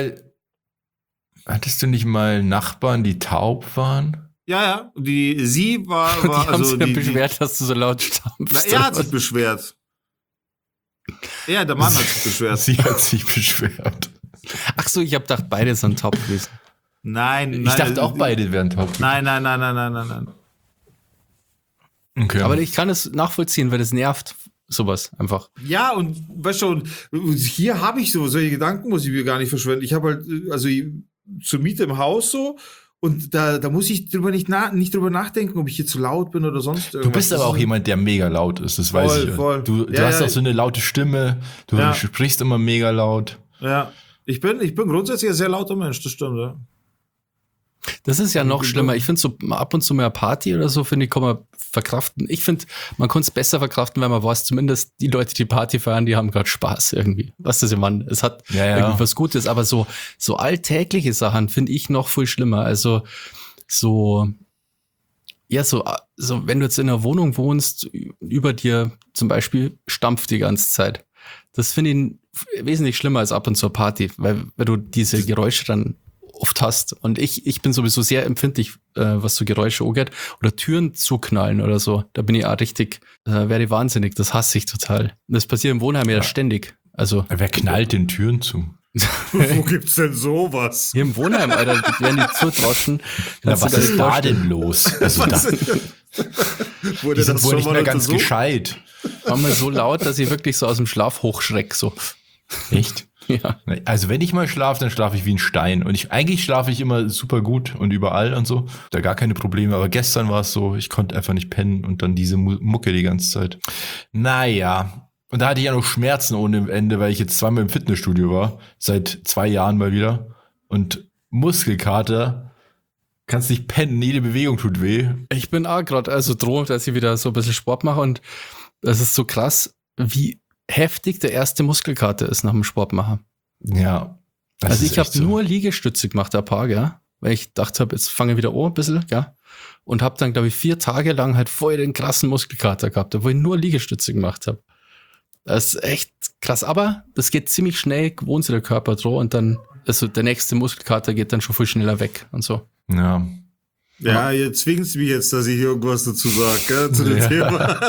du nicht mal Nachbarn, die taub waren? Ja. Sie war Die haben also sich dann beschwert, dass du so laut stampfst. Er hat sich beschwert. Ja, der Mann hat sich beschwert. Sie hat sich beschwert. Ach so, ich habe gedacht, beide sind taub gewesen. Nein. Ich dachte auch, beide wären taub. Nein. Okay. Aber ich kann es nachvollziehen, weil das nervt, sowas einfach. Ja, und weißt schon, hier habe ich solche Gedanken, muss ich mir gar nicht verschwenden. Ich habe halt, also zur Miete im Haus so, und da muss ich nicht drüber nachdenken, ob ich hier zu laut bin oder sonst irgendwas. Du bist aber auch jemand, der mega laut ist, das weiß ich. Voll. Du hast auch so eine laute Stimme, du sprichst immer mega laut. Ja, ich bin grundsätzlich ein sehr lauter Mensch, das stimmt, ja. Das ist ja noch schlimmer. Ich finde so ab und zu mehr Party oder so, finde ich, kann man verkraften. Ich finde, man kann es besser verkraften, wenn man weiß, zumindest die Leute, die Party feiern, die haben gerade Spaß irgendwie. Was ist, man, es hat irgendwie was Gutes, aber so alltägliche Sachen finde ich noch viel schlimmer. Also so wenn du jetzt in einer Wohnung wohnst, über dir zum Beispiel stampft die ganze Zeit. Das finde ich wesentlich schlimmer als ab und zu eine Party, weil du diese Geräusche dann oft hast. Und ich bin sowieso sehr empfindlich, was so Geräusche angeht. Oder Türen zuknallen oder so. Da bin ich auch richtig, werde ich wahnsinnig. Das hasse ich total. Das passiert im Wohnheim ja ständig. Also, wer knallt den Türen zu? Wo gibt's denn sowas? Hier im Wohnheim, Alter, werden die zudroschen. Was ist da denn los? Also die sind wohl nicht mehr ganz gescheit. War mal so laut, dass ich wirklich so aus dem Schlaf hochschreck. So. Echt? Ja. Also wenn ich mal schlafe, dann schlafe ich wie ein Stein. Und eigentlich schlafe ich immer super gut und überall und so. Da gar keine Probleme. Aber gestern war es so, ich konnte einfach nicht pennen und dann diese Mucke die ganze Zeit. Naja. Und da hatte ich ja noch Schmerzen ohne Ende, weil ich jetzt zweimal im Fitnessstudio war. Seit 2 Jahren mal wieder. Und Muskelkater, kannst nicht pennen, jede Bewegung tut weh. Ich bin auch gerade droh, dass ich wieder so ein bisschen Sport mache. Und das ist so krass, wie heftig der erste Muskelkater ist nach dem Sport machen. Ja. Also ich habe nur Liegestütze gemacht, ein paar, gell? Weil ich dachte, jetzt fange ich wieder an ein bisschen, gell? Und habe dann, glaube ich, 4 Tage lang halt voll den krassen Muskelkater gehabt, obwohl ich nur Liegestütze gemacht habe. Das ist echt krass, aber das geht ziemlich schnell, gewohnt sich der Körper dran und dann, also der nächste Muskelkater geht dann schon viel schneller weg und so. Ja. Ja, jetzt zwingst du mich jetzt, dass ich irgendwas dazu sage, gell, zu dem Thema.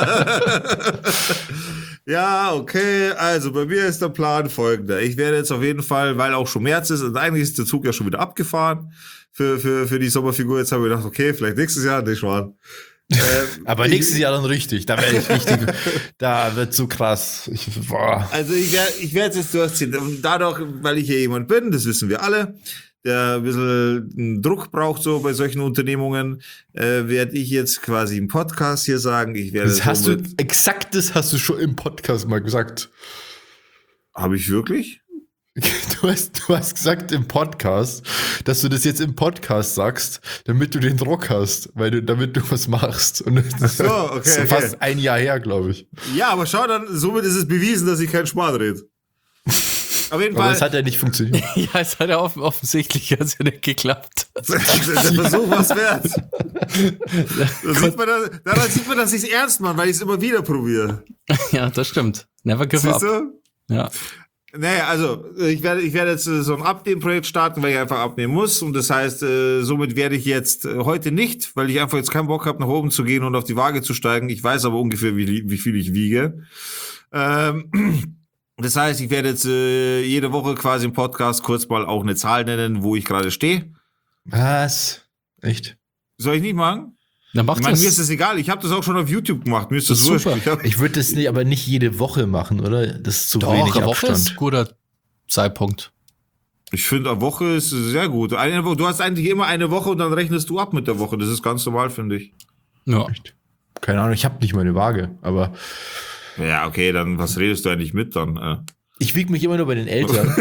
Ja, okay, also bei mir ist der Plan folgender. Ich werde jetzt auf jeden Fall, weil auch schon März ist und eigentlich ist der Zug ja schon wieder abgefahren für die Sommerfigur. Jetzt habe ich gedacht, okay, vielleicht nächstes Jahr, nicht schwan. Aber nächstes Jahr dann richtig. Da werde ich richtig, da wird so krass. Also ich werde es jetzt durchziehen. Dadurch, weil ich hier jemand bin, das wissen wir alle, der ein bisschen Druck braucht so bei solchen Unternehmungen, werde ich jetzt quasi im Podcast hier sagen, ich werde das hast du schon im Podcast mal gesagt. Habe ich wirklich? Du hast gesagt im Podcast, dass du das jetzt im Podcast sagst, damit du den Druck hast, damit du was machst. Und das so, okay, ist fast ein Jahr her, glaube ich. Ja, aber schau dann, somit ist es bewiesen, dass ich keinen Schmarrn rede. Auf jeden Fall. Aber es hat ja nicht funktioniert. Ja, es hat ja offensichtlich hat's ja nicht geklappt. Der Versuch war's wert. Daran sieht man, dass ich es ernst mache, weil ich es immer wieder probiere. Ja, das stimmt. Never give up. Ja. Naja, also ich werde jetzt so ein Abnehmprojekt starten, weil ich einfach abnehmen muss. Und das heißt, somit werde ich jetzt heute nicht, weil ich einfach jetzt keinen Bock habe, nach oben zu gehen und auf die Waage zu steigen. Ich weiß aber ungefähr, wie viel ich wiege. Das heißt, ich werde jetzt jede Woche quasi im Podcast kurz mal auch eine Zahl nennen, wo ich gerade stehe. Was? Echt? Soll ich nicht machen? Dann Ich meine, mir ist das egal. Ich habe das auch schon auf YouTube gemacht. Mir ist das wurscht. Ich würde das aber nicht jede Woche machen, oder? Das ist zu wenig Woche Abstand. ist ein guter Zeitpunkt. Ich finde, eine Woche ist sehr gut. Eine Woche, du hast eigentlich immer eine Woche und dann rechnest du ab mit der Woche. Das ist ganz normal, finde ich. Ja. Keine Ahnung, ich habe nicht meine Waage, aber Ja, okay, dann was redest du eigentlich mit dann? ich wiege mich immer nur bei den Eltern.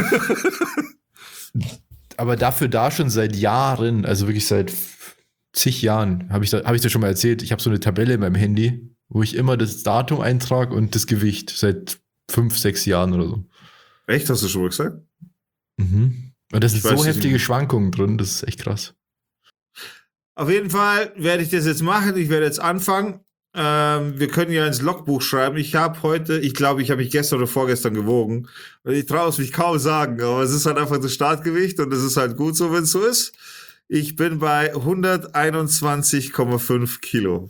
Aber dafür da schon seit Jahren, also wirklich seit zig Jahren, habe ich dir schon mal erzählt, ich habe so eine Tabelle in meinem Handy, wo ich immer das Datum eintrage und das Gewicht seit 5, 6 Jahren oder so. Echt, hast du schon mal gesagt? Mhm. Und das sind Ich weiß so es heftige nicht. Schwankungen drin, das ist echt krass. Auf jeden Fall werde ich das jetzt machen. Ich werde jetzt anfangen. Wir können ja ins Logbuch schreiben. Ich glaube, ich habe mich gestern oder vorgestern gewogen. Ich traue es mich kaum sagen, aber es ist halt einfach das Startgewicht und es ist halt gut so, wenn es so ist. Ich bin bei 121,5 Kilo.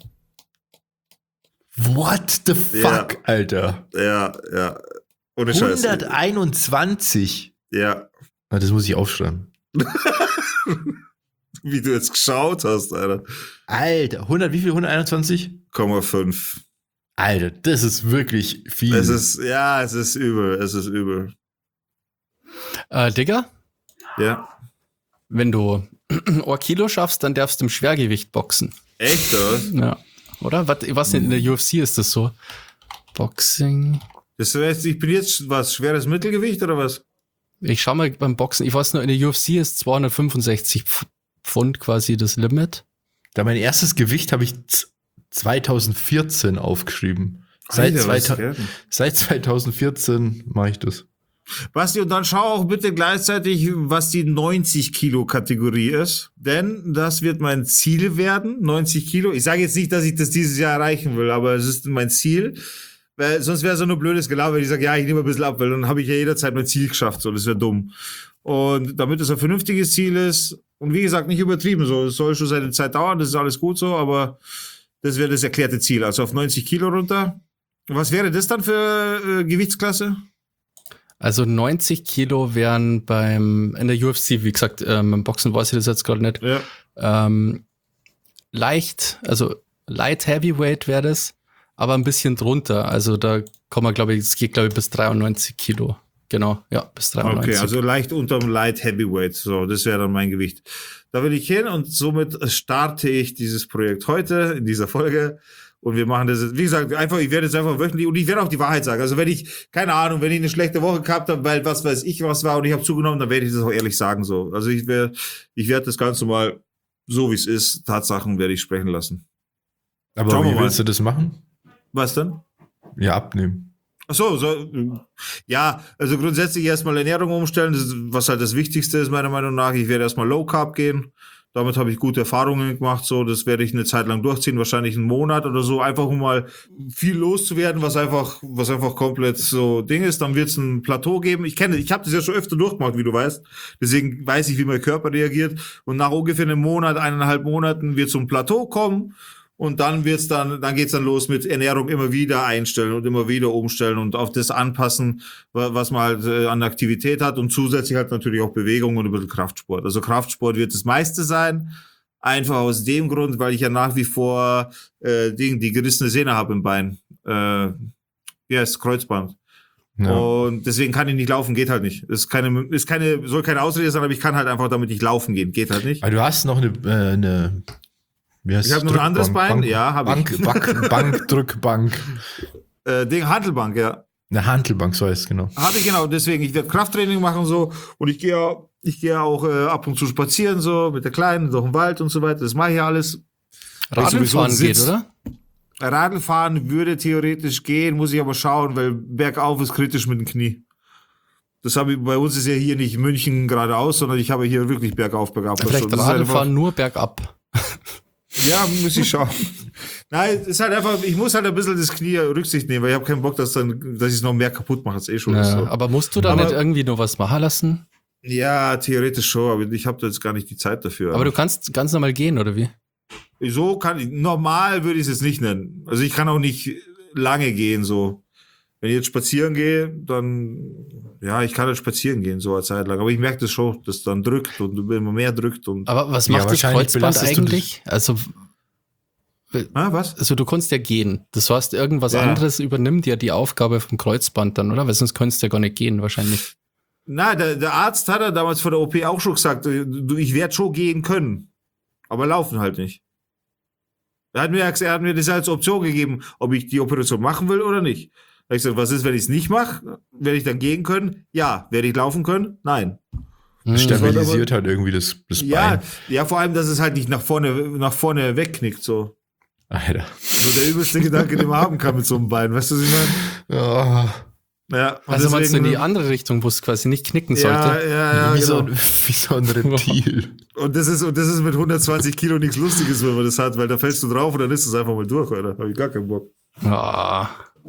What the fuck, Ja. Alter? Ja. Ohne Scheiß. 121? Ja. Ah, das muss ich aufschreiben. Wie du jetzt geschaut hast, Alter. Alter, wie viel? 121? 0,5. Alter, das ist wirklich viel. Es ist übel. Digga, Ja. wenn du 1 Kilo schaffst, dann darfst du im Schwergewicht boxen. Echt, oder? Ja. Oder? Was in der UFC ist das so? Boxing. Das heißt, ich bin jetzt, schweres Mittelgewicht oder was? Ich schau mal beim Boxen. Ich weiß nur, in der UFC ist 265 Pfund quasi das Limit. Da mein erstes Gewicht habe ich 2014 aufgeschrieben. Seit Alter, was 2014 mache ich das. Basti, und dann schau auch bitte gleichzeitig, was die 90-Kilo-Kategorie ist. Denn das wird mein Ziel werden, 90 Kilo. Ich sage jetzt nicht, dass ich das dieses Jahr erreichen will, aber es ist mein Ziel. Weil sonst wäre es so nur blödes Gelaber, wenn ich sage, ja, ich nehme ein bisschen ab, weil dann habe ich ja jederzeit mein Ziel geschafft. So, das wäre dumm. Und damit es ein vernünftiges Ziel ist, und wie gesagt, nicht übertrieben, so, es soll schon seine Zeit dauern, das ist alles gut so, aber das wäre das erklärte Ziel. Also auf 90 Kilo runter. Was wäre das dann für Gewichtsklasse? Also 90 Kilo wären in der UFC, wie gesagt, im Boxen weiß ich das jetzt gerade nicht. Ja. Also Light Heavyweight wäre das, aber ein bisschen drunter. Also da kommen wir, glaube ich, es geht, glaube ich, bis 93 Kilo. Genau, ja, bis 93. Okay, also leicht unterm Light Heavyweight. So, das wäre dann mein Gewicht. Da will ich hin und somit starte ich dieses Projekt heute in dieser Folge. Und wir machen das, wie gesagt, ich werde jetzt einfach wöchentlich, und ich werde auch die Wahrheit sagen. Also wenn ich eine schlechte Woche gehabt habe, weil was weiß ich was war und ich habe zugenommen, dann werde ich das auch ehrlich sagen so. Also ich werde das Ganze mal so wie es ist, Tatsachen werde ich sprechen lassen. Aber Schauen wir wie mal. willst du das machen? Was denn? Ja, abnehmen. Ach so, ja, also grundsätzlich erstmal Ernährung umstellen, das ist, was halt das Wichtigste ist meiner Meinung nach. Ich werde erstmal Low Carb gehen. Damit habe ich gute Erfahrungen gemacht, so, das werde ich eine Zeit lang durchziehen, wahrscheinlich einen Monat oder so, einfach um mal viel loszuwerden, was einfach komplett so Ding ist. Dann wird es ein Plateau geben. Ich habe das ja schon öfter durchgemacht, wie du weißt. Deswegen weiß ich, wie mein Körper reagiert. Und nach ungefähr einem Monat, 1,5 Monaten wird so ein Plateau kommen. Und dann geht's dann los mit Ernährung immer wieder einstellen und immer wieder umstellen und auf das anpassen, was man halt an Aktivität hat und zusätzlich halt natürlich auch Bewegung und ein bisschen Kraftsport. Also Kraftsport wird das meiste sein, einfach aus dem Grund, weil ich ja nach wie vor die gerissene Sehne habe im Bein. Wie heißt Kreuzband. Ja. Und deswegen kann ich nicht laufen, geht halt nicht. Soll keine Ausrede sein, aber ich kann halt einfach damit nicht laufen gehen, geht halt nicht. Aber du hast noch eine wie heißt Ich habe noch ein anderes Bein, ja, habe ich. Bankdrückbank. Hantelbank, ja. Eine Hantelbank, so heißt es, genau. Habe ich genau, deswegen, ich werde Krafttraining machen so und ich gehe auch ab und zu spazieren so mit der Kleinen durch den Wald und so weiter. Das mache ich ja alles. Radlfahren geht, oder? Radlfahren würde theoretisch gehen, muss ich aber schauen, weil bergauf ist kritisch mit dem Knie. Bei uns ist ja hier nicht München geradeaus, sondern ich habe hier wirklich bergauf. Vielleicht Radlfahren nur bergab. Ja, muss ich schauen. Nein, es ist halt einfach, ich muss halt ein bisschen das Knie Rücksicht nehmen, weil ich habe keinen Bock, dass ich es noch mehr kaputt mache, als schon ist. So. Aber musst du da nicht irgendwie noch was machen lassen? Ja, theoretisch schon, aber ich habe da jetzt gar nicht die Zeit dafür. Aber du kannst ganz normal gehen, oder wie? Normal würde ich es jetzt nicht nennen. Also ich kann auch nicht lange gehen, so. Wenn ich jetzt spazieren gehe, dann, ja, ich kann halt spazieren gehen, so eine Zeit lang. Aber ich merke das schon, dass dann drückt und immer mehr drückt. Aber was macht das Kreuzband eigentlich? Also, was? Also du kannst ja gehen. Das heißt, irgendwas anderes übernimmt ja die Aufgabe vom Kreuzband dann, oder? Weil sonst könntest du ja gar nicht gehen, wahrscheinlich. Na, der Arzt hat er damals vor der OP auch schon gesagt, ich werde schon gehen können, aber laufen halt nicht. Er hat mir das als Option gegeben, ob ich die Operation machen will oder nicht. Da hab ich gesagt, was ist, wenn ich es nicht mache? Werde ich dann gehen können? Ja. Werde ich laufen können? Nein. Stabilisiert halt irgendwie das Bein. Ja, vor allem, dass es halt nicht nach vorne wegknickt, so. Alter. So der übelste Gedanke, den man haben kann mit so einem Bein. Weißt du, was ich meine? Ja. Ja, also meinst du in die andere Richtung, wo es quasi nicht knicken sollte? Ja, wie, genau. wie so ein Reptil. Und das ist mit 120 Kilo nichts Lustiges, wenn man das hat, weil da fällst du drauf und dann ist es einfach mal durch, Alter. Hab ich gar keinen Bock. Ah.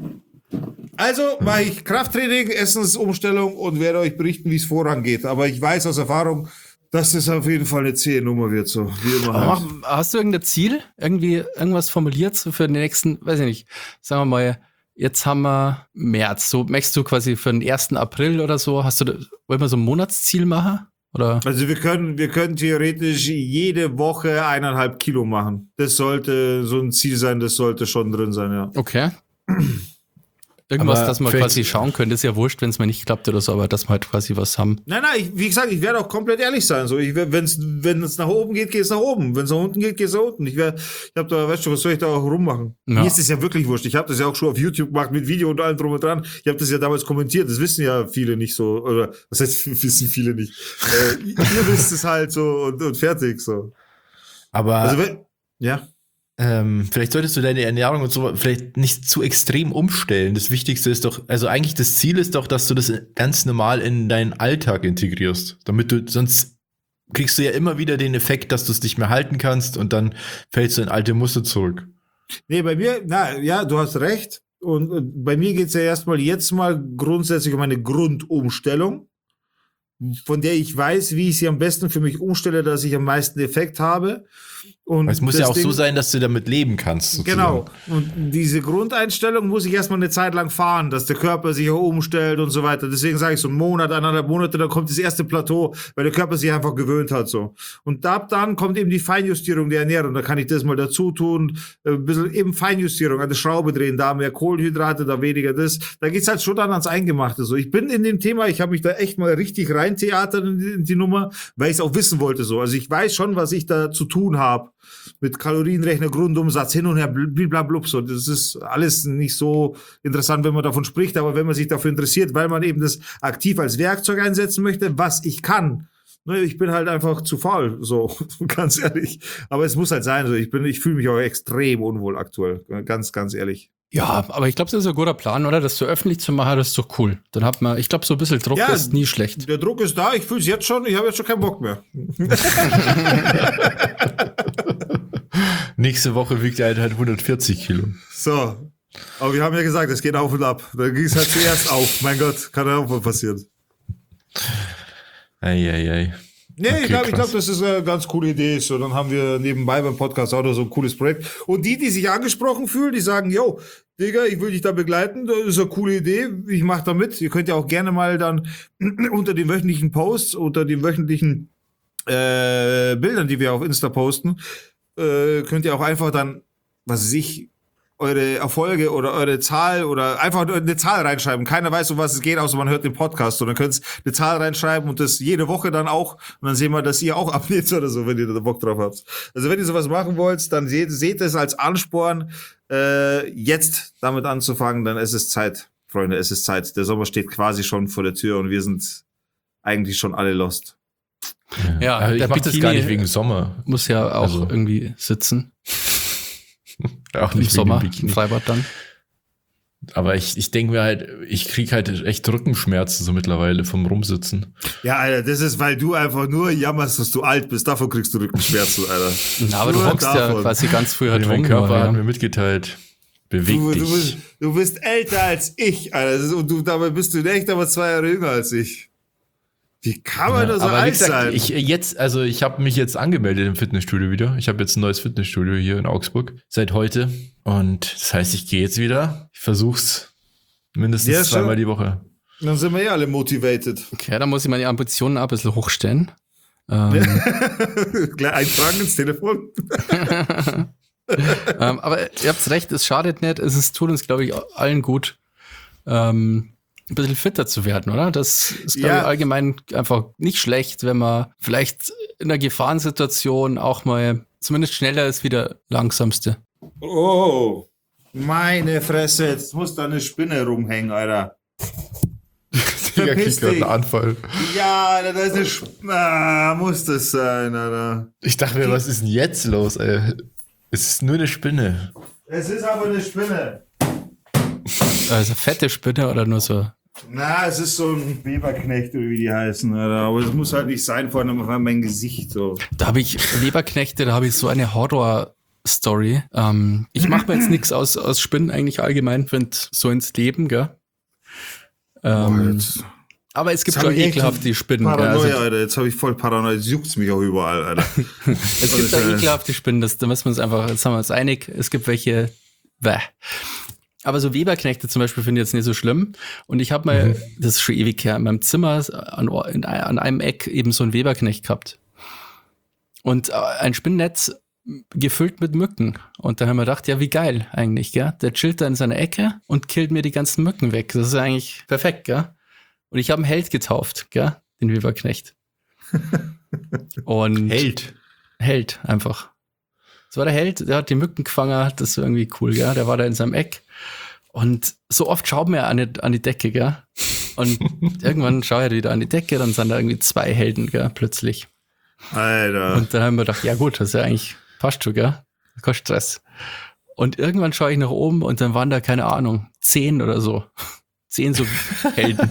Also mache ich Krafttraining, Essensumstellung und werde euch berichten, wie es vorangeht. Aber ich weiß aus Erfahrung, dass das auf jeden Fall eine zähe Nummer wird, so wie immer. Halt. Hast du irgendein Ziel? Irgendwas formuliert so für den nächsten, weiß ich nicht, sagen wir mal, jetzt haben wir März. So möchtest du quasi für den 1. April oder so, wollen wir so ein Monatsziel machen? Oder? Also wir können theoretisch jede Woche 1,5 Kilo machen. Das sollte so ein Ziel sein, das sollte schon drin sein, ja. Okay. Irgendwas, Aber dass man quasi schauen könnte, ist ja wurscht, wenn es mal nicht klappt oder so, aber dass wir halt quasi was haben. Nein, wie gesagt, ich werde auch komplett ehrlich sein. So, wenn es nach oben geht, geht es nach oben. Wenn es nach unten geht, geht es nach unten. Ich habe da, weißt du, was soll ich da auch rummachen? Ja. Mir ist das ja wirklich wurscht. Ich habe das ja auch schon auf YouTube gemacht mit Video und allem drum und dran. Ich habe das ja damals kommentiert. Das wissen ja viele nicht so. Oder was heißt, wissen viele nicht. Ihr wisst es halt so und fertig so. Aber Also ja. Vielleicht solltest du deine Ernährung und so vielleicht nicht zu extrem umstellen. Das Wichtigste ist doch, also eigentlich das Ziel ist doch, dass du das ganz normal in deinen Alltag integrierst. Sonst kriegst du ja immer wieder den Effekt, dass du es nicht mehr halten kannst und dann fällst du in alte Muster zurück. Nee, bei mir, du hast recht. Und bei mir geht es ja erstmal jetzt mal grundsätzlich um eine Grundumstellung, von der ich weiß, wie ich sie am besten für mich umstelle, dass ich am meisten Effekt habe. Und es muss ja auch so sein, dass du damit leben kannst. Sozusagen. Genau. Und diese Grundeinstellung muss ich erstmal eine Zeit lang fahren, dass der Körper sich auch umstellt und so weiter. Deswegen sage ich so 1 Monat, 1,5 Monate, dann kommt das erste Plateau, weil der Körper sich einfach gewöhnt hat. So. Und ab dann kommt eben die Feinjustierung der Ernährung. Da kann ich das mal dazu tun, ein bisschen eben Feinjustierung, an der Schraube drehen, da mehr Kohlenhydrate, da weniger das. Da geht's halt schon dann ans Eingemachte. So. Ich bin in dem Thema, ich habe mich da echt mal richtig reintheatert in die Nummer, weil ich es auch wissen wollte. So. Also ich weiß schon, was ich da zu tun habe. Mit Kalorienrechner, Grundumsatz, hin und her, blablabla. So, das ist alles nicht so interessant, wenn man davon spricht, aber wenn man sich dafür interessiert, weil man eben das aktiv als Werkzeug einsetzen möchte, was ich kann. Ich bin halt einfach zu faul, so, ganz ehrlich. Aber es muss halt sein, so, ich fühle mich auch extrem unwohl aktuell, ganz, ganz ehrlich. Ja, aber ich glaube, das ist ein guter Plan, oder? Das so öffentlich zu machen, das ist doch cool. Dann hat man, ich glaube, so ein bisschen Druck ist nie schlecht. Der Druck ist da, ich fühle es jetzt schon, ich habe jetzt schon keinen Bock mehr. Nächste Woche wiegt er halt 140 Kilo. So, aber wir haben ja gesagt, es geht auf und ab. Dann ging es halt zuerst auf. Mein Gott, kann ja auch mal passieren. Ei. Nee, Okay, ich glaube, das ist eine ganz coole Idee. So, dann haben wir nebenbei beim Podcast auch noch so ein cooles Projekt. Und die sich angesprochen fühlen, die sagen, yo, Digga, ich will dich da begleiten, das ist eine coole Idee, ich mache da mit. Ihr könnt ja auch gerne mal dann unter den wöchentlichen Posts, unter den wöchentlichen Bildern, die wir auf Insta posten, könnt ihr auch einfach dann, was weiß ich, eure Erfolge oder eure Zahl oder einfach eine Zahl reinschreiben. Keiner weiß, um was es geht, außer man hört den Podcast. Und dann könnt ihr eine Zahl reinschreiben und das jede Woche dann auch. Und dann sehen wir, dass ihr auch abnehmt oder so, wenn ihr da Bock drauf habt. Also wenn ihr sowas machen wollt, dann seht es als Ansporn, jetzt damit anzufangen. Dann ist es Zeit, Freunde, es ist Zeit. Der Sommer steht quasi schon vor der Tür und wir sind eigentlich schon alle lost. Ja, also ich der mache das gar nicht wegen Sommer. Muss ja auch irgendwie sitzen. Auch Im nicht Sommer, im Freibad dann. Aber ich denke mir halt, ich kriege halt echt Rückenschmerzen so mittlerweile vom Rumsitzen. Ja, Alter, das ist, weil du einfach nur jammerst, dass du alt bist. Davon kriegst du Rückenschmerzen, Alter. Na, aber du hockst ja quasi ganz früh halt Mein Körper hat mir mitgeteilt, beweg dich. Du bist älter als ich, Alter. Und dabei bist du echt aber 2 Jahre jünger als ich. Wie kann man da so alt sein? Ich habe mich jetzt angemeldet im Fitnessstudio wieder. Ich habe jetzt ein neues Fitnessstudio hier in Augsburg seit heute. Und das heißt, ich gehe jetzt wieder. Ich versuch's mindestens 2-mal die Woche. Dann sind wir alle motivated. Okay, dann muss ich meine Ambitionen ein bisschen hochstellen. Gleich eintragen ins Telefon. Aber ihr habt recht, es schadet nicht. Es tut uns, glaube ich, allen gut. ein bisschen fitter zu werden, oder? Das ist, glaube ich, allgemein einfach nicht schlecht, wenn man vielleicht in einer Gefahrensituation auch mal zumindest schneller ist wie der Langsamste. Oh, meine Fresse, jetzt muss da eine Spinne rumhängen, Alter. Digga, kriegt gerade einen Anfall. Ja, Alter, da ist eine Spinne. Muss das sein, Alter. Ich dachte mir, was ist denn jetzt los, ey? Es ist nur eine Spinne. Es ist aber eine Spinne. Also fette Spinne oder nur so? Na, es ist so ein Weberknecht oder wie die heißen, Alter. Aber es muss halt nicht sein, vor allem auf mein Gesicht so. Da habe ich Weberknechte, da habe ich so eine Horror-Story. Ich mache mir jetzt nichts aus Spinnen eigentlich allgemein, finde so ins Leben, gell? Aber es gibt schon ekelhafte Spinnen. Paranoia, gell? Also, Alter. Jetzt habe ich voll Paranoia. Jetzt juckt's mich auch überall, Alter. es gibt da ekelhafte Spinnen, da müssen wir uns einfach, jetzt haben wir uns einig, es gibt welche, Aber so Weberknechte zum Beispiel finde ich jetzt nicht so schlimm. Und ich habe mal, das ist schon ewig her, in meinem Zimmer an einem Eck eben so einen Weberknecht gehabt. Und ein Spinnennetz gefüllt mit Mücken. Und da haben wir gedacht, ja, wie geil eigentlich, gell? Der chillt da in seiner Ecke und killt mir die ganzen Mücken weg. Das ist eigentlich perfekt, gell? Und ich habe einen Held getauft, gell? Den Weberknecht. Und Held, einfach. Das war der Held, der hat die Mücken gefangen, das ist irgendwie cool, gell? Der war da in seinem Eck. Und so oft schaut man ja an die Decke, gell? Und irgendwann schaue ich wieder an die Decke, dann sind da irgendwie 2 Helden, gell? Plötzlich. Alter. Und dann haben wir gedacht, ja gut, das ist ja eigentlich passt schon, gell? Kein Stress. Und irgendwann schaue ich nach oben und dann waren da, keine Ahnung, 10 oder so. 10 so Helden.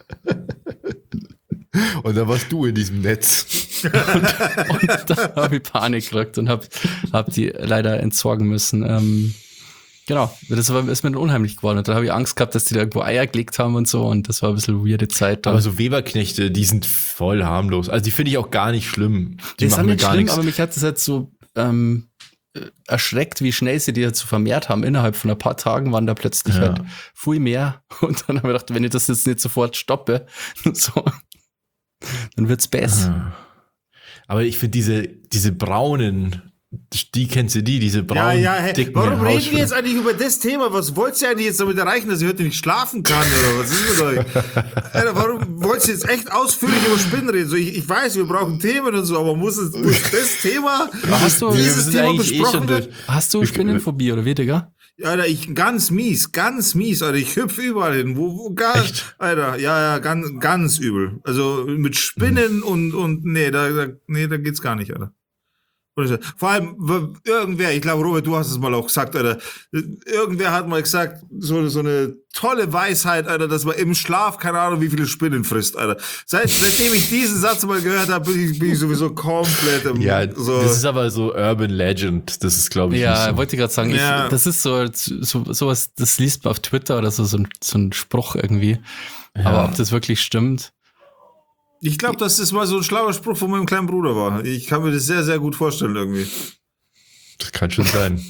Und da warst du in diesem Netz. Und da habe ich Panik gekriegt und hab die leider entsorgen müssen. Genau, ist mir unheimlich geworden. Und dann habe ich Angst gehabt, dass die da irgendwo Eier gelegt haben und so. Und das war ein bisschen weirde Zeit. Aber so Weberknechte, die sind voll harmlos. Also die finde ich auch gar nicht schlimm. Die machen mir nicht gar schlimm, nichts. aber mich hat das halt so erschreckt, wie schnell sie die dazu vermehrt haben. Innerhalb von ein paar Tagen waren da plötzlich halt viel mehr. Und dann habe ich gedacht, wenn ich das jetzt nicht sofort stoppe, so, dann wird's besser. Aber ich finde diese braunen, die kennst du diese braunen, dicken warum reden Hausspinnen. wir jetzt eigentlich über das Thema? Was wollt ihr eigentlich jetzt damit erreichen, dass ich heute nicht schlafen kann? Oder was ist mit euch? Alter, warum wollt ihr jetzt echt ausführlich über Spinnen reden? So, ich weiß, wir brauchen Themen und so, aber muss das Thema, dieses Thema besprochen werden? Hast du Spinnenphobie oder wie, Digga? Alter, ganz mies, Alter, ich hüpfe überall hin, Echt? Alter, ja, ganz übel. Also, mit Spinnen und nee, da geht's gar nicht, Alter. Vor allem, irgendwer, ich glaube, Robert, du hast es mal auch gesagt, Alter, irgendwer hat mal gesagt, so eine tolle Weisheit, Alter, dass man im Schlaf, keine Ahnung, wie viele Spinnen frisst, Alter. Seitdem ich diesen Satz mal gehört habe, bin ich sowieso komplett im, so. Das ist aber so Urban Legend, das ist, glaube ich, ja, nicht so. wollte ich gerade sagen, das ist sowas, das liest man auf Twitter oder so ein Spruch irgendwie. Ja. Aber ob das wirklich stimmt? Ich glaube, dass das mal so ein schlauer Spruch von meinem kleinen Bruder war. Ich kann mir das sehr, sehr gut vorstellen irgendwie. Das kann schon sein.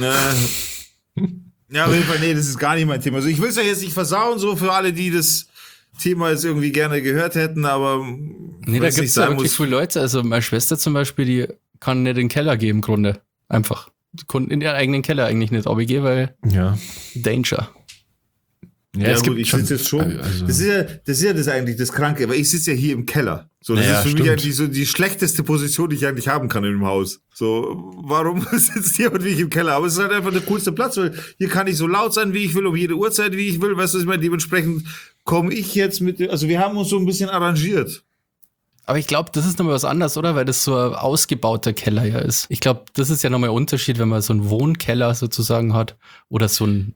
Ja, auf jeden Fall, nee, das ist gar nicht mein Thema. Also ich will es ja jetzt nicht versauen, so für alle, die das Thema jetzt irgendwie gerne gehört hätten, aber nee, da gibt es ja wirklich viele Leute. Also meine Schwester zum Beispiel, die kann nicht in den Keller gehen im Grunde. Einfach. Die konnten in ihren eigenen Keller eigentlich nicht ABG, weil Danger. Ja, es gut, ich sitze jetzt schon. Also. Das ist ja das eigentlich das Kranke, aber ich sitze ja hier im Keller. So, das ist für mich eigentlich so die schlechteste Position, die ich eigentlich haben kann in dem Haus. So, warum sitzt jemand wie ich im Keller? Aber es ist halt einfach der coolste Platz, weil hier kann ich so laut sein, wie ich will, um jede Uhrzeit, wie ich will. Weißt du, was ich meine? Dementsprechend komme ich jetzt also wir haben uns so ein bisschen arrangiert. Aber ich glaube, das ist nochmal was anderes, oder? Weil das so ein ausgebauter Keller ja ist. Ich glaube, das ist ja nochmal ein Unterschied, wenn man so einen Wohnkeller sozusagen hat oder so ein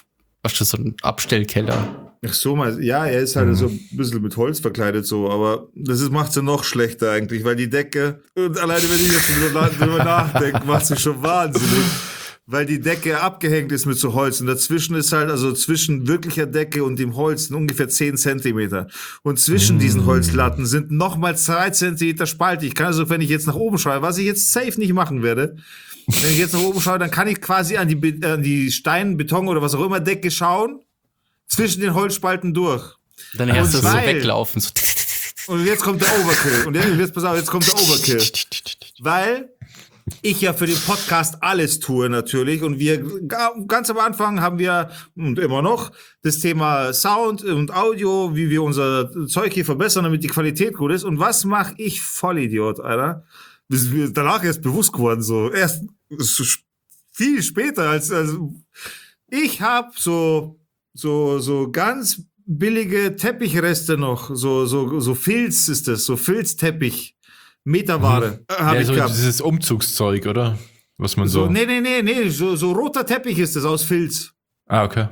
Abstellkeller. Ach so, mal, ja, er ist halt so ein bisschen mit Holz verkleidet so, aber das macht's ja noch schlechter eigentlich, weil die Decke, und alleine wenn ich jetzt drüber nachdenke, macht's mich schon wahnsinnig, weil die Decke abgehängt ist mit so Holz und dazwischen ist halt, also zwischen wirklicher Decke und dem Holz sind ungefähr 10 Zentimeter und zwischen diesen Holzlatten sind nochmals 3 Zentimeter Spalte. Ich kann also, wenn ich jetzt nach oben schaue, was ich jetzt safe nicht machen werde, wenn ich jetzt nach oben schaue, dann kann ich quasi an die Stein, Beton oder was auch immer Decke schauen, zwischen den Holzspalten durch. Dann erst so weglaufen. So. Und jetzt kommt der Overkill. Und jetzt, pass auf, jetzt kommt der Overkill. Weil ich ja für den Podcast alles tue natürlich und wir ganz am Anfang haben wir und immer noch das Thema Sound und Audio, wie wir unser Zeug hier verbessern, damit die Qualität gut ist. Und was mache ich, Vollidiot, Alter? Das ist mir danach erst bewusst geworden, so viel später als ich habe so ganz billige Teppichreste noch, so Filz ist das, so Filzteppich. Meterware habe ich so gehabt. dieses Umzugszeug, oder? Was man so. Nee. So roter Teppich ist das aus Filz. Ah, okay.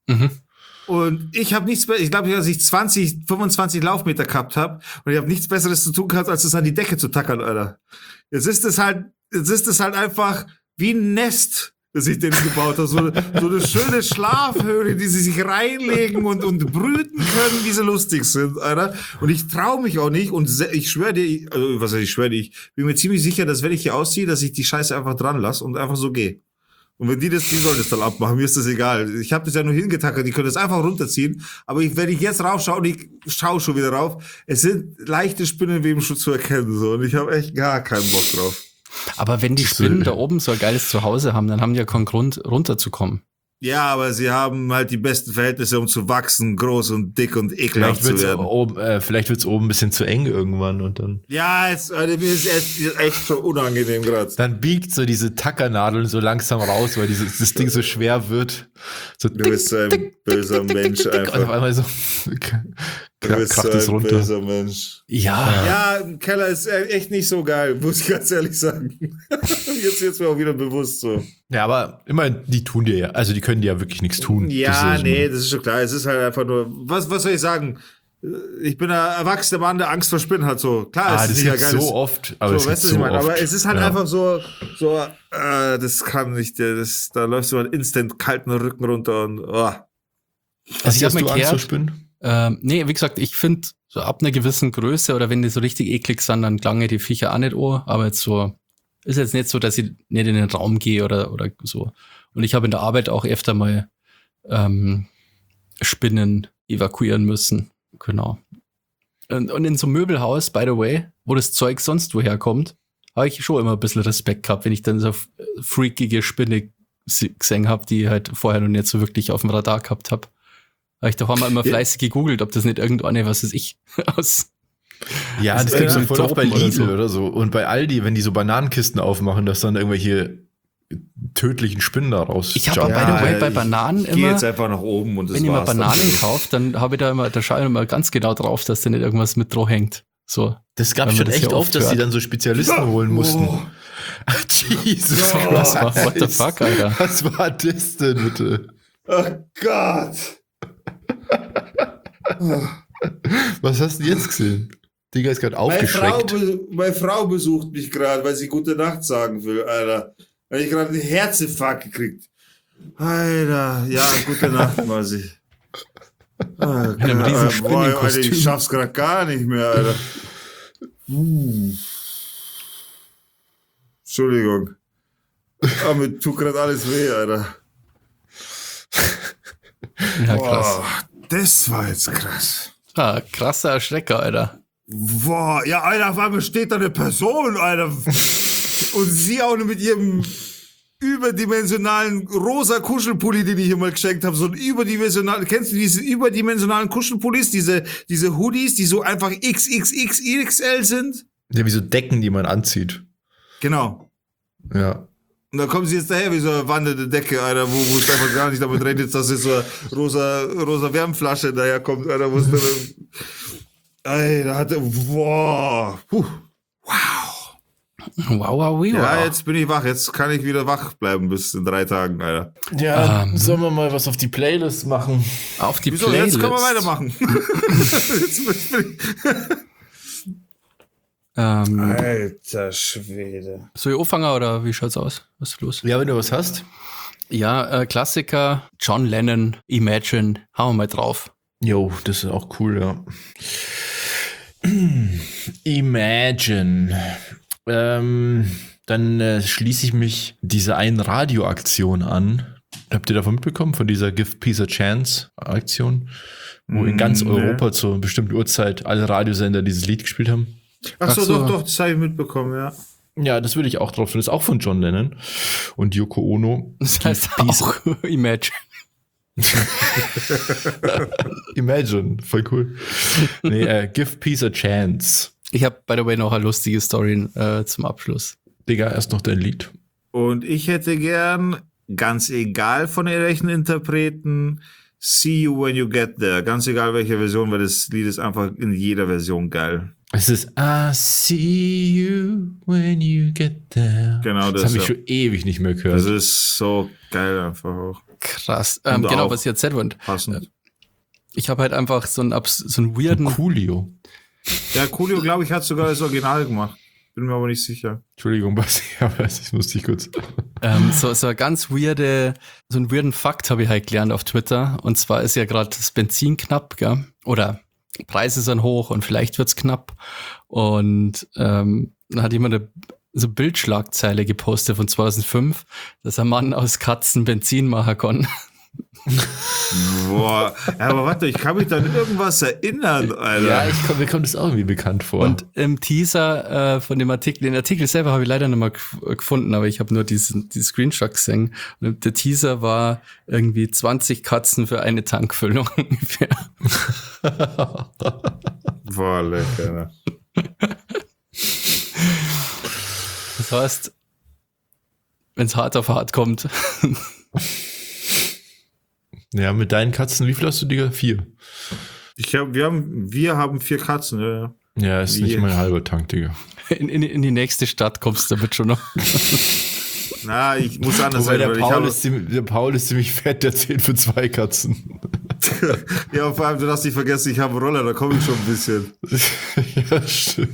Und ich habe nichts, ich glaube, dass ich 25 Laufmeter gehabt habe und ich habe nichts Besseres zu tun gehabt, als es an die Decke zu tackern, Alter. Jetzt ist es halt einfach wie ein Nest, das ich denen gebaut habe. So eine schöne Schlafhöhle, die sie sich reinlegen und brüten können, wie sie lustig sind, Alter. Und ich traue mich auch nicht und ich schwöre dir, ich bin mir ziemlich sicher, dass wenn ich hier ausziehe, dass ich die Scheiße einfach dran lasse und einfach so gehe. Und wenn die sollen das dann abmachen, mir ist das egal. Ich habe das ja nur hingetackert, die können das einfach runterziehen. Aber wenn ich jetzt raufschaue und ich schaue schon wieder rauf, es sind leichte Spinnenweben schon zu erkennen, so. Und ich habe echt gar keinen Bock drauf. Aber wenn die Spinnen da oben so ein geiles Zuhause haben, dann haben die ja keinen Grund, runterzukommen. Ja, aber sie haben halt die besten Verhältnisse, um zu wachsen, groß und dick und ekelhaft zu werden. Vielleicht wird's oben ein bisschen zu eng irgendwann und dann. Ja, mir ist echt schon unangenehm gerade. Dann biegt so diese Tackernadeln so langsam raus, weil das Ding so schwer wird. So Du bist so ein böser Mensch und auf einfach. einmal so Du bist kracht so es ein runter. böser Mensch. Ja. Ja, im Keller ist echt nicht so geil, muss ich ganz ehrlich sagen. Jetzt wird's mir auch wieder bewusst so. Ja, aber immerhin, die tun dir ja, also die können dir ja wirklich nichts tun. Ja, das das ist schon klar. Es ist halt einfach nur, was soll ich sagen? Ich bin ein erwachsener Mann, der Angst vor Spinnen hat, so. Klar, das es ist ja gibt's geil. so oft, aber es weißt gibt's du, so was ich meine? oft. Aber es ist halt Ja. einfach das kann nicht, da läufst du mal instant kalten Rücken runter und, Also ich habe Hast mir du Angst vor gehört, Spinnen? nee, wie gesagt, ich finde, so ab einer gewissen Größe oder wenn die so richtig eklig sind, dann klangen die Viecher auch nicht an, aber jetzt so, ist jetzt nicht so, dass ich nicht in den Raum gehe oder so. Und ich habe in der Arbeit auch öfter mal Spinnen evakuieren müssen. Genau. Und in so einem Möbelhaus, by the way, wo das Zeug sonst woher kommt, habe ich schon immer ein bisschen Respekt gehabt, wenn ich dann so freakige Spinne gesehen habe, die halt vorher noch nicht so wirklich auf dem Radar gehabt habe. Habe ich daheim immer fleißig gegoogelt, ob das nicht irgendeine, was weiß ich, aus. Ja, das ist gibt's irgendwie voll oft bei Tropen oder Lidl so. oder so. Und bei Aldi, wenn die so Bananenkisten aufmachen, dass dann irgendwelche tödlichen Spinnen da raus. Ich habe by the way bei Bananen ich gehe jetzt immer, einfach nach oben und das wenn ich mal war's dann. Bananen kaufe, dann habe ich da schaue ich immer ganz genau drauf, dass da nicht irgendwas mit drauf hängt. So. Das gab Wenn schon man das echt ja oft, dass oft die hört. dann so Spezialisten holen mussten. Oh. Jesus Oh, Was war, what the fuck, Alter? Was war das denn, bitte? Oh Gott. Was hast du denn jetzt gesehen? Digga ist gerade aufgeschreckt. Meine Frau besucht mich gerade, weil sie gute Nacht sagen will, Alter. Da hab ich gerade einen Herzinfarkt gekriegt. Alter, ja, gute Nacht, Masi. In einem riesen Alter, Spinnenkostüm. ich schaff's gerade gar nicht mehr, Alter. Entschuldigung. Aber mir tut gerade alles weh, Alter. Ja, krass. Boah, das war jetzt krass. Ah, krasser Erschrecker, Alter. Boah, ja, Alter, auf einmal steht da eine Person, Alter. Und sie auch noch mit ihrem überdimensionalen rosa Kuschelpulli, den ich ihr mal geschenkt habe. So ein überdimensional, kennst du diese überdimensionalen Kuschelpullis? Diese Hoodies, die so einfach XXXXL sind? Ja, wie so Decken, die man anzieht. Genau. Ja. Und da kommen sie jetzt daher wie so eine wandernde Decke, Alter, wo es einfach gar nicht damit rechnet, dass jetzt so eine rosa Wärmflasche daherkommt, Alter, wo es dann, Alter, hatte, wow. Wow. Wow. Ja, jetzt bin ich wach. Jetzt kann ich wieder wach bleiben bis in 3 Tagen, Alter. Ja, sollen wir mal was auf die Playlist machen? Auf die Wieso? Playlist. Jetzt können wir weitermachen. Jetzt bin Alter Schwede. Soll ich anfangen oder wie schaut's aus? Was ist los? Ja, wenn du was hast. Ja, Klassiker, John Lennon, Imagine, hauen wir mal drauf. Jo, das ist auch cool, ja. Imagine. Dann schließe ich mich dieser einen Radioaktion an. Habt ihr davon mitbekommen? Von dieser Give Peace a Chance Aktion? Wo in ganz Europa zur bestimmten Uhrzeit alle Radiosender dieses Lied gespielt haben? Ach so, Ach so. doch, das habe ich mitbekommen, ja. Ja, das würde ich auch drauf tun. Das ist auch von John Lennon und Yoko Ono. Das heißt auch Imagine. Imagine, voll cool. Nee, Give Peace a Chance. Ich habe, by the way, noch eine lustige Story zum Abschluss. Digga, erst noch dein Lied. Und ich hätte gern, ganz egal von welchen Interpreten, See You When You Get There. Ganz egal welche Version, weil das Lied ist einfach in jeder Version geil. Es ist I see you when you get there. Genau das. Das habe ich schon ewig nicht mehr gehört. Das ist so geil einfach auch. Krass. Und Genau, auch was ich erzählt wollte. Passend. Ich habe halt einfach so einen weirden... Coolio. Ja, Coolio, glaube ich, hat sogar das Original gemacht. Bin mir aber nicht sicher. Entschuldigung, Basti, aber das musste ich kurz. so ein ganz einen weirden Fakt habe ich halt gelernt auf Twitter. Und zwar ist ja gerade das Benzin knapp, gell? Oder Preise sind hoch und vielleicht wird's knapp. Und dann hat jemand eine so Bildschlagzeile gepostet von 2005, dass ein Mann aus Katzen Benzin machen kann. Boah, ja, aber warte, ich kann mich da an irgendwas erinnern, Alter. Ja, mir kommt das auch irgendwie bekannt vor. Und im Teaser von dem Artikel, den Artikel selber habe ich leider nicht mal gefunden, aber ich habe nur die Screenshot gesehen. Und der Teaser war irgendwie 20 Katzen für eine Tankfüllung ungefähr. Boah, lecker. Das heißt, wenn es hart auf hart kommt. Ja, mit deinen Katzen, wie viel hast du, Digga? 4. Wir haben 4 Katzen, ja. Ja, ist nicht mal ein halber Tank, Digga. In die nächste Stadt kommst du damit schon noch. Na, ich muss anders Wobei sagen. der Paul ist ziemlich fett, der zählt für 2 Katzen. Ja, vor allem, du darfst nicht vergessen, ich habe einen Roller, da komme ich schon ein bisschen. Ja, stimmt.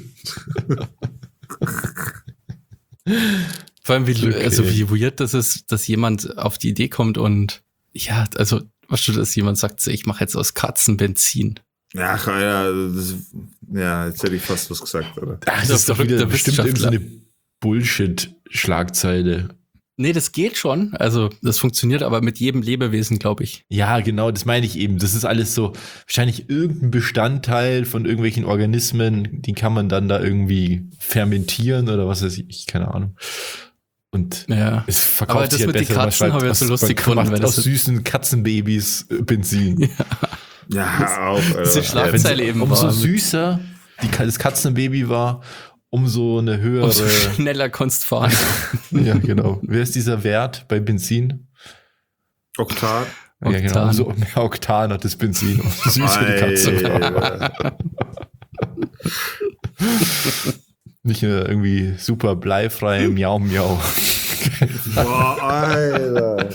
Vor allem, Okay. wie weird das ist, dass jemand auf die Idee kommt und ja, also, weißt du, dass jemand sagt, so, ich mache jetzt aus Katzen Benzin. Ach, ja, jetzt hätte ich fast was gesagt, oder? Ach, das ist doch wieder verrückter bestimmt Wissenschaftler. irgendeine Bullshit-Schlagzeile. Nee, das geht schon. Also, das funktioniert aber mit jedem Lebewesen, glaube ich. Ja, genau, das meine ich eben. Das ist alles so wahrscheinlich irgendein Bestandteil von irgendwelchen Organismen, die kann man dann da irgendwie fermentieren oder was weiß ich, keine Ahnung. Und Ja. es verkauft Aber das sich halt mit den besser, man Katzen schreibt habe ich jetzt so aus- lustig man gefunden, macht weil das aus süßen Katzenbabys Benzin. Ja, auch, Alter. Diese Schlagzeile eben Umso war. süßer das Katzenbaby war, umso eine höhere. Umso schneller kannst du fahren. Ja, genau. Wer ist dieser Wert bei Benzin? Oktan. Ja, genau. Oktan. Umso mehr Oktan hat das Benzin. Umso süßer die Katze. Alter. Nicht irgendwie super bleifrei, miau, miau. Boah, Alter.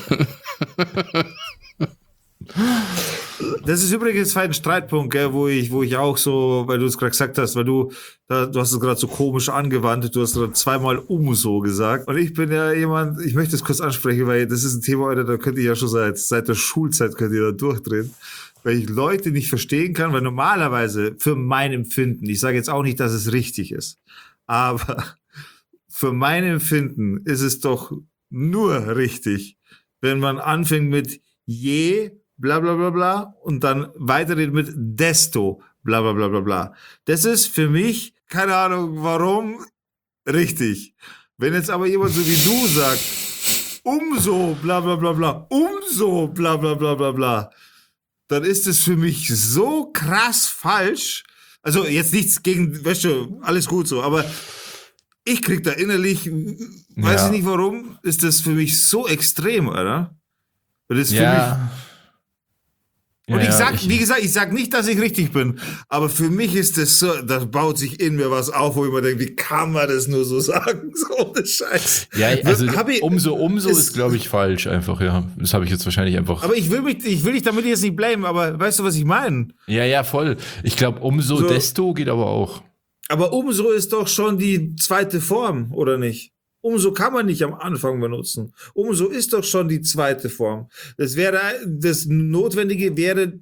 Das ist übrigens ein Streitpunkt, gell, wo ich auch so, weil du es gerade gesagt hast, weil du hast es gerade so komisch angewandt, du hast gerade zweimal umso gesagt. Und ich bin ja jemand, ich möchte es kurz ansprechen, weil das ist ein Thema, Alter, da könnte ich ja schon seit der Schulzeit könnt ihr da durchdrehen. Weil ich Leute nicht verstehen kann, weil normalerweise für mein Empfinden, ich sage jetzt auch nicht, dass es richtig ist, aber für mein Empfinden ist es doch nur richtig, wenn man anfängt mit je, bla bla bla bla und dann weiterredet mit desto, bla bla bla bla bla. Das ist für mich, keine Ahnung warum, richtig. Wenn jetzt aber jemand so wie du sagt, umso, bla bla bla bla, umso, bla bla bla bla bla, dann ist es für mich so krass falsch. Also jetzt nichts gegen, weißt du, alles gut so, aber ich krieg da innerlich, weiß Ja. ich nicht warum, ist das für mich so extrem, oder? Weil das für mich, Ja. und ich Ja, sag, wie gesagt, ich sag nicht, dass ich richtig bin, aber für mich ist das so, da baut sich in mir was auf, wo ich mir denke, wie kann man das nur so sagen? So ohne Scheiß. Ja, also Hab ich- umso ist- ist, glaube ich, falsch einfach, ja. Das habe ich jetzt wahrscheinlich einfach. Aber ich will dich damit jetzt nicht blamen, aber weißt du, was ich meine? Ja, voll. Ich glaube, umso So. desto geht aber auch. Aber umso ist doch schon die zweite Form, oder nicht? Umso kann man nicht am Anfang benutzen. Umso ist doch schon die zweite Form. Das Notwendige wäre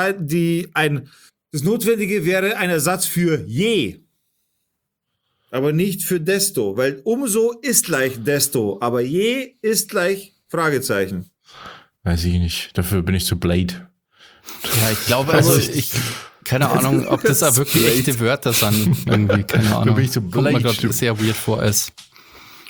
das Notwendige wäre ein Ersatz für je. Aber nicht für desto, weil umso ist gleich desto, aber je ist gleich Fragezeichen. Weiß ich nicht. Dafür bin ich zu blade. Ja, ich glaube, also keine Ahnung, ob das da wirklich echte Wörter sind. Irgendwie, keine Ahnung. bin ich so Kommt mir blöd. gerade sehr weird vor als.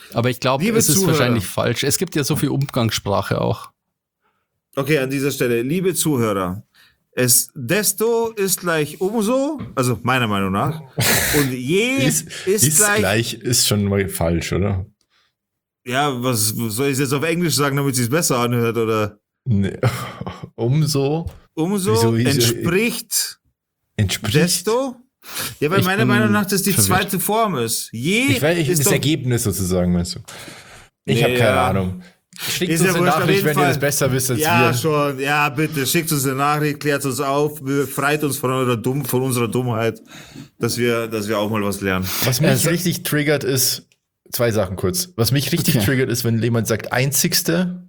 Aber ich glaube, Liebe es ist Zuhörer. wahrscheinlich falsch. Es gibt ja so viel Umgangssprache auch. Okay, an dieser Stelle, liebe Zuhörer, desto ist gleich umso, also meiner Meinung nach, und je ist gleich, ist schon mal falsch, oder? ja, was soll ich jetzt auf Englisch sagen, damit es sich besser anhört, oder? Nee. Umso Umso Wieso? entspricht entspricht. desto, ja, weil Ich meiner bin Meinung nach das die verwirrt. zweite Form ist. Ich weiß, ist das doch, Ergebnis sozusagen, meinst du? Ich Nee, habe keine ja. Ahnung. Schickt Ist uns ja eine wurscht, auf Nachricht, jeden wenn ihr Fall. das besser wisst als ja, wir. schon, ja, bitte, schickt uns eine Nachricht, klärt uns auf, befreit uns von unserer Dummheit, dass wir auch mal was lernen. Was mich richtig triggert ist, 2 Sachen kurz. Was mich richtig triggert ist, wenn jemand sagt Einzigste.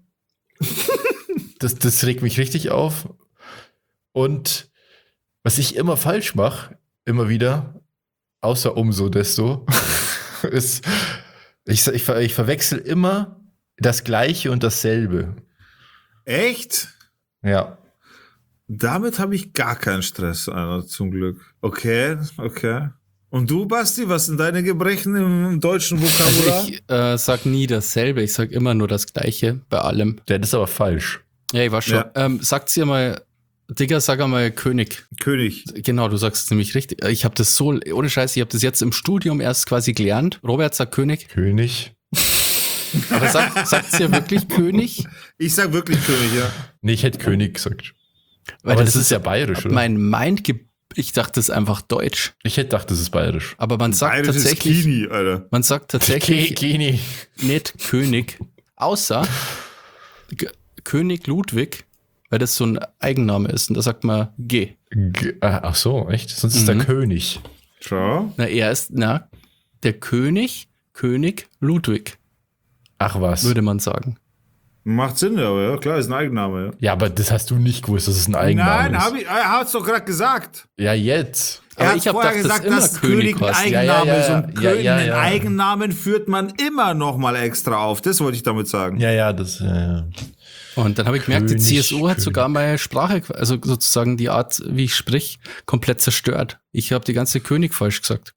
Das regt mich richtig auf. Und was ich immer falsch mache, immer wieder, außer umso desto, ist, ich verwechsel immer das Gleiche und dasselbe. Echt? Ja. Damit habe ich gar keinen Stress, Alter, zum Glück. Okay. Und du, Basti, was sind deine Gebrechen im deutschen Vokabular? Also ich sag nie dasselbe, ich sag immer nur das Gleiche bei allem. Das ist aber falsch. Ja, ich war schon. Ja. Sagt's ihr mal, Digga, sag einmal König. König. Genau, du sagst es nämlich richtig. Ich habe das so, ohne Scheiß, ich habe das jetzt im Studium erst quasi gelernt. Robert sagt König. König? Aber sagt's ihr wirklich König? Ich sag wirklich König, ja. Nee, ich hätte König gesagt. Weil Aber das ist ja bayerisch, oder? Ich dachte, das ist einfach Deutsch. Ich hätte gedacht, das ist bayerisch. Aber man sagt Bayerisch ist tatsächlich, Kini, Alter. man sagt tatsächlich Kini. nicht König, außer König Ludwig, weil das so ein Eigenname ist. Und da sagt man G. Ach so, echt? Sonst ist der König. Schau. Der König Ludwig, Ach was. würde man sagen. Macht Sinn, aber ja, klar, ist ein Eigenname, ja. Ja, aber das hast du nicht gewusst, dass es ein Eigenname Nein, ist. er hat's doch gerade gesagt. Ja, jetzt. Aber Er ich hat hab vorher gedacht, dass gesagt, immer dass König König ein heißt. Eigenname ist und Ja. einen Eigennamen führt man immer noch mal extra auf. Das wollte ich damit sagen. Ja, das. Und dann habe ich gemerkt, die König, CSU hat König. sogar meine Sprache, also sozusagen die Art, wie ich sprich, komplett zerstört. Ich habe die ganze König falsch gesagt.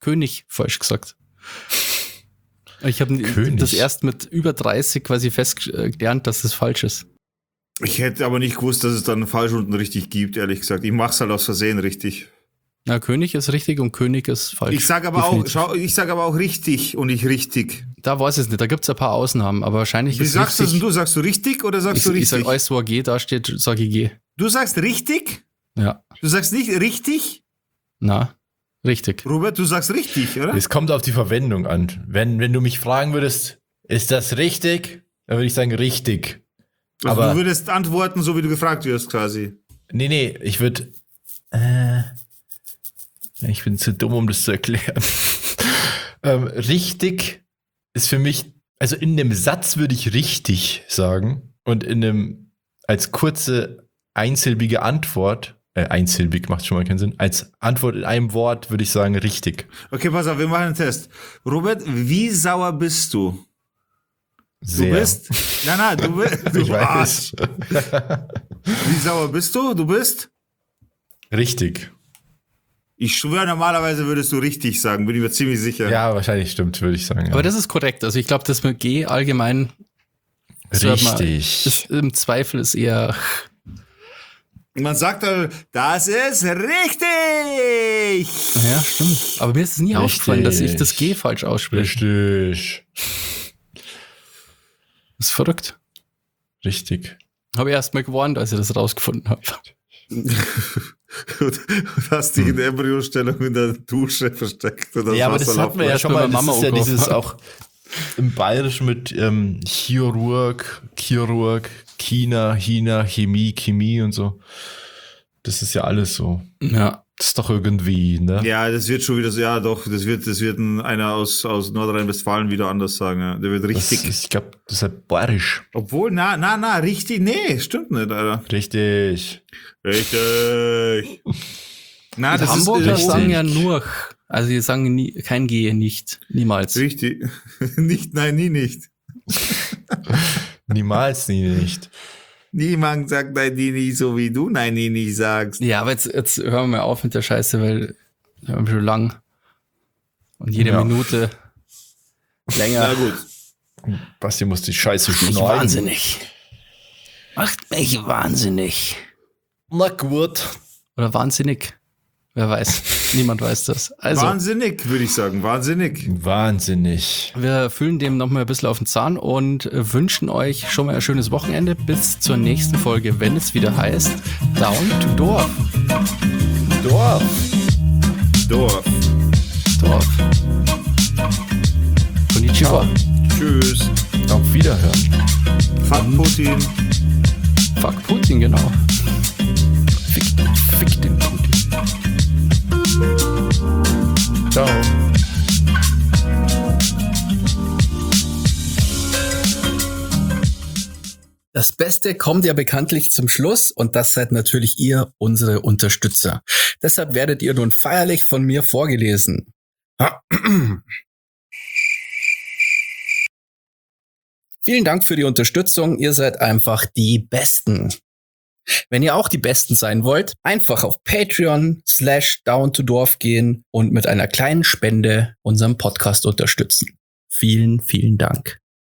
Ich habe König. das erst mit über 30 quasi gelernt, dass das falsch ist. Ich hätte aber nicht gewusst, dass es dann falsch und richtig gibt, ehrlich gesagt. Ich mach's halt aus Versehen richtig. Na, König ist richtig und König ist falsch. Ich sage aber auch richtig und nicht richtig. Da weiß ich es nicht, da gibt es ein paar Ausnahmen, aber wahrscheinlich Wie ist sagst du richtig. denn du? Sagst du richtig oder sagst du Ich richtig? sage alles, wo G da steht, sage ich G. Du sagst richtig? Ja, Du sagst nicht richtig? na, richtig. Robert, du sagst richtig, oder? Es kommt auf die Verwendung an. Wenn du mich fragen würdest, ist das richtig? Dann würde ich sagen, richtig. Also aber- du würdest antworten, so wie du gefragt wirst, quasi. Nee, ich würde. Ich bin zu dumm, um das zu erklären. Richtig ist für mich, also in dem Satz würde ich richtig sagen und als kurze einsilbige Antwort, einsilbig macht schon mal keinen Sinn, als Antwort in einem Wort würde ich sagen richtig. Okay, pass auf, wir machen einen Test. Robert, wie sauer bist du? Sehr. Du bist? Nein, du bist. Ich Du Arsch. weiß. Wie sauer bist du? Du bist? Richtig. Ich schwöre, normalerweise würdest du richtig sagen, bin ich mir ziemlich sicher. Ja, wahrscheinlich stimmt, würde ich sagen. Ja. Aber das ist korrekt. Also ich glaube, das mit G allgemein so hört man- richtig. ist, im Zweifel ist eher. Man sagt dann, das ist richtig. Ja, stimmt. Aber mir ist es nie Richtig. aufgefallen, dass ich das G falsch ausspreche. Richtig. Das ist verrückt. Richtig. Habe ich erst mal gewarnt, als ich das rausgefunden habe. Und hast dich in der Embryostellung in der Dusche versteckt. Und Ja, aber das hatten wir ja schon mal. bei Mama Das ist ja angerufen. dieses auch im Bayerischen mit Chirurg, China, Chemie und so. Das ist ja alles so. Ja. Das ist doch irgendwie, ne? Ja, das wird schon wieder so, ja doch, das wird einer aus Nordrhein-Westfalen wieder anders sagen. Ja. Der wird richtig. Ich glaube, das ist halt bayerisch. Obwohl, richtig, nee, stimmt nicht, Alter. Richtig. Richtig. Na, Die das Hamburger ist sagen ja nur, also die sagen nie, kein G, nicht, niemals. richtig. Nicht, nein, nie nicht. Niemals, nie nicht. Niemand sagt nein, nie nicht, so wie du nein, nie nicht sagst. Ja, aber jetzt hören wir mal auf mit der Scheiße, weil wir haben schon lang und jede Ja. Minute länger. Na gut. Basti muss die Scheiße Macht mich schneiden. wahnsinnig. Macht mich wahnsinnig. Na gut. Oder wahnsinnig. Wer weiß. Niemand weiß das. Also, Wahnsinnig, würde ich sagen. Wahnsinnig. Wahnsinnig. wir fühlen dem nochmal ein bisschen auf den Zahn und wünschen euch schon mal ein schönes Wochenende. Bis zur nächsten Folge, wenn es wieder heißt Down to Dorf. Dorf. Dorf. Dorf. Konnichiwa. Tschüss. Auf Wiederhören. Fuck Putin. Fuck Putin, genau. Fick den Putin. Ciao. Das Beste kommt ja bekanntlich zum Schluss und das seid natürlich ihr, unsere Unterstützer. Deshalb werdet ihr nun feierlich von mir vorgelesen. Vielen Dank für die Unterstützung, ihr seid einfach die Besten. Wenn ihr auch die Besten sein wollt, einfach auf Patreon/downtodorf gehen und mit einer kleinen Spende unseren Podcast unterstützen. Vielen, vielen Dank.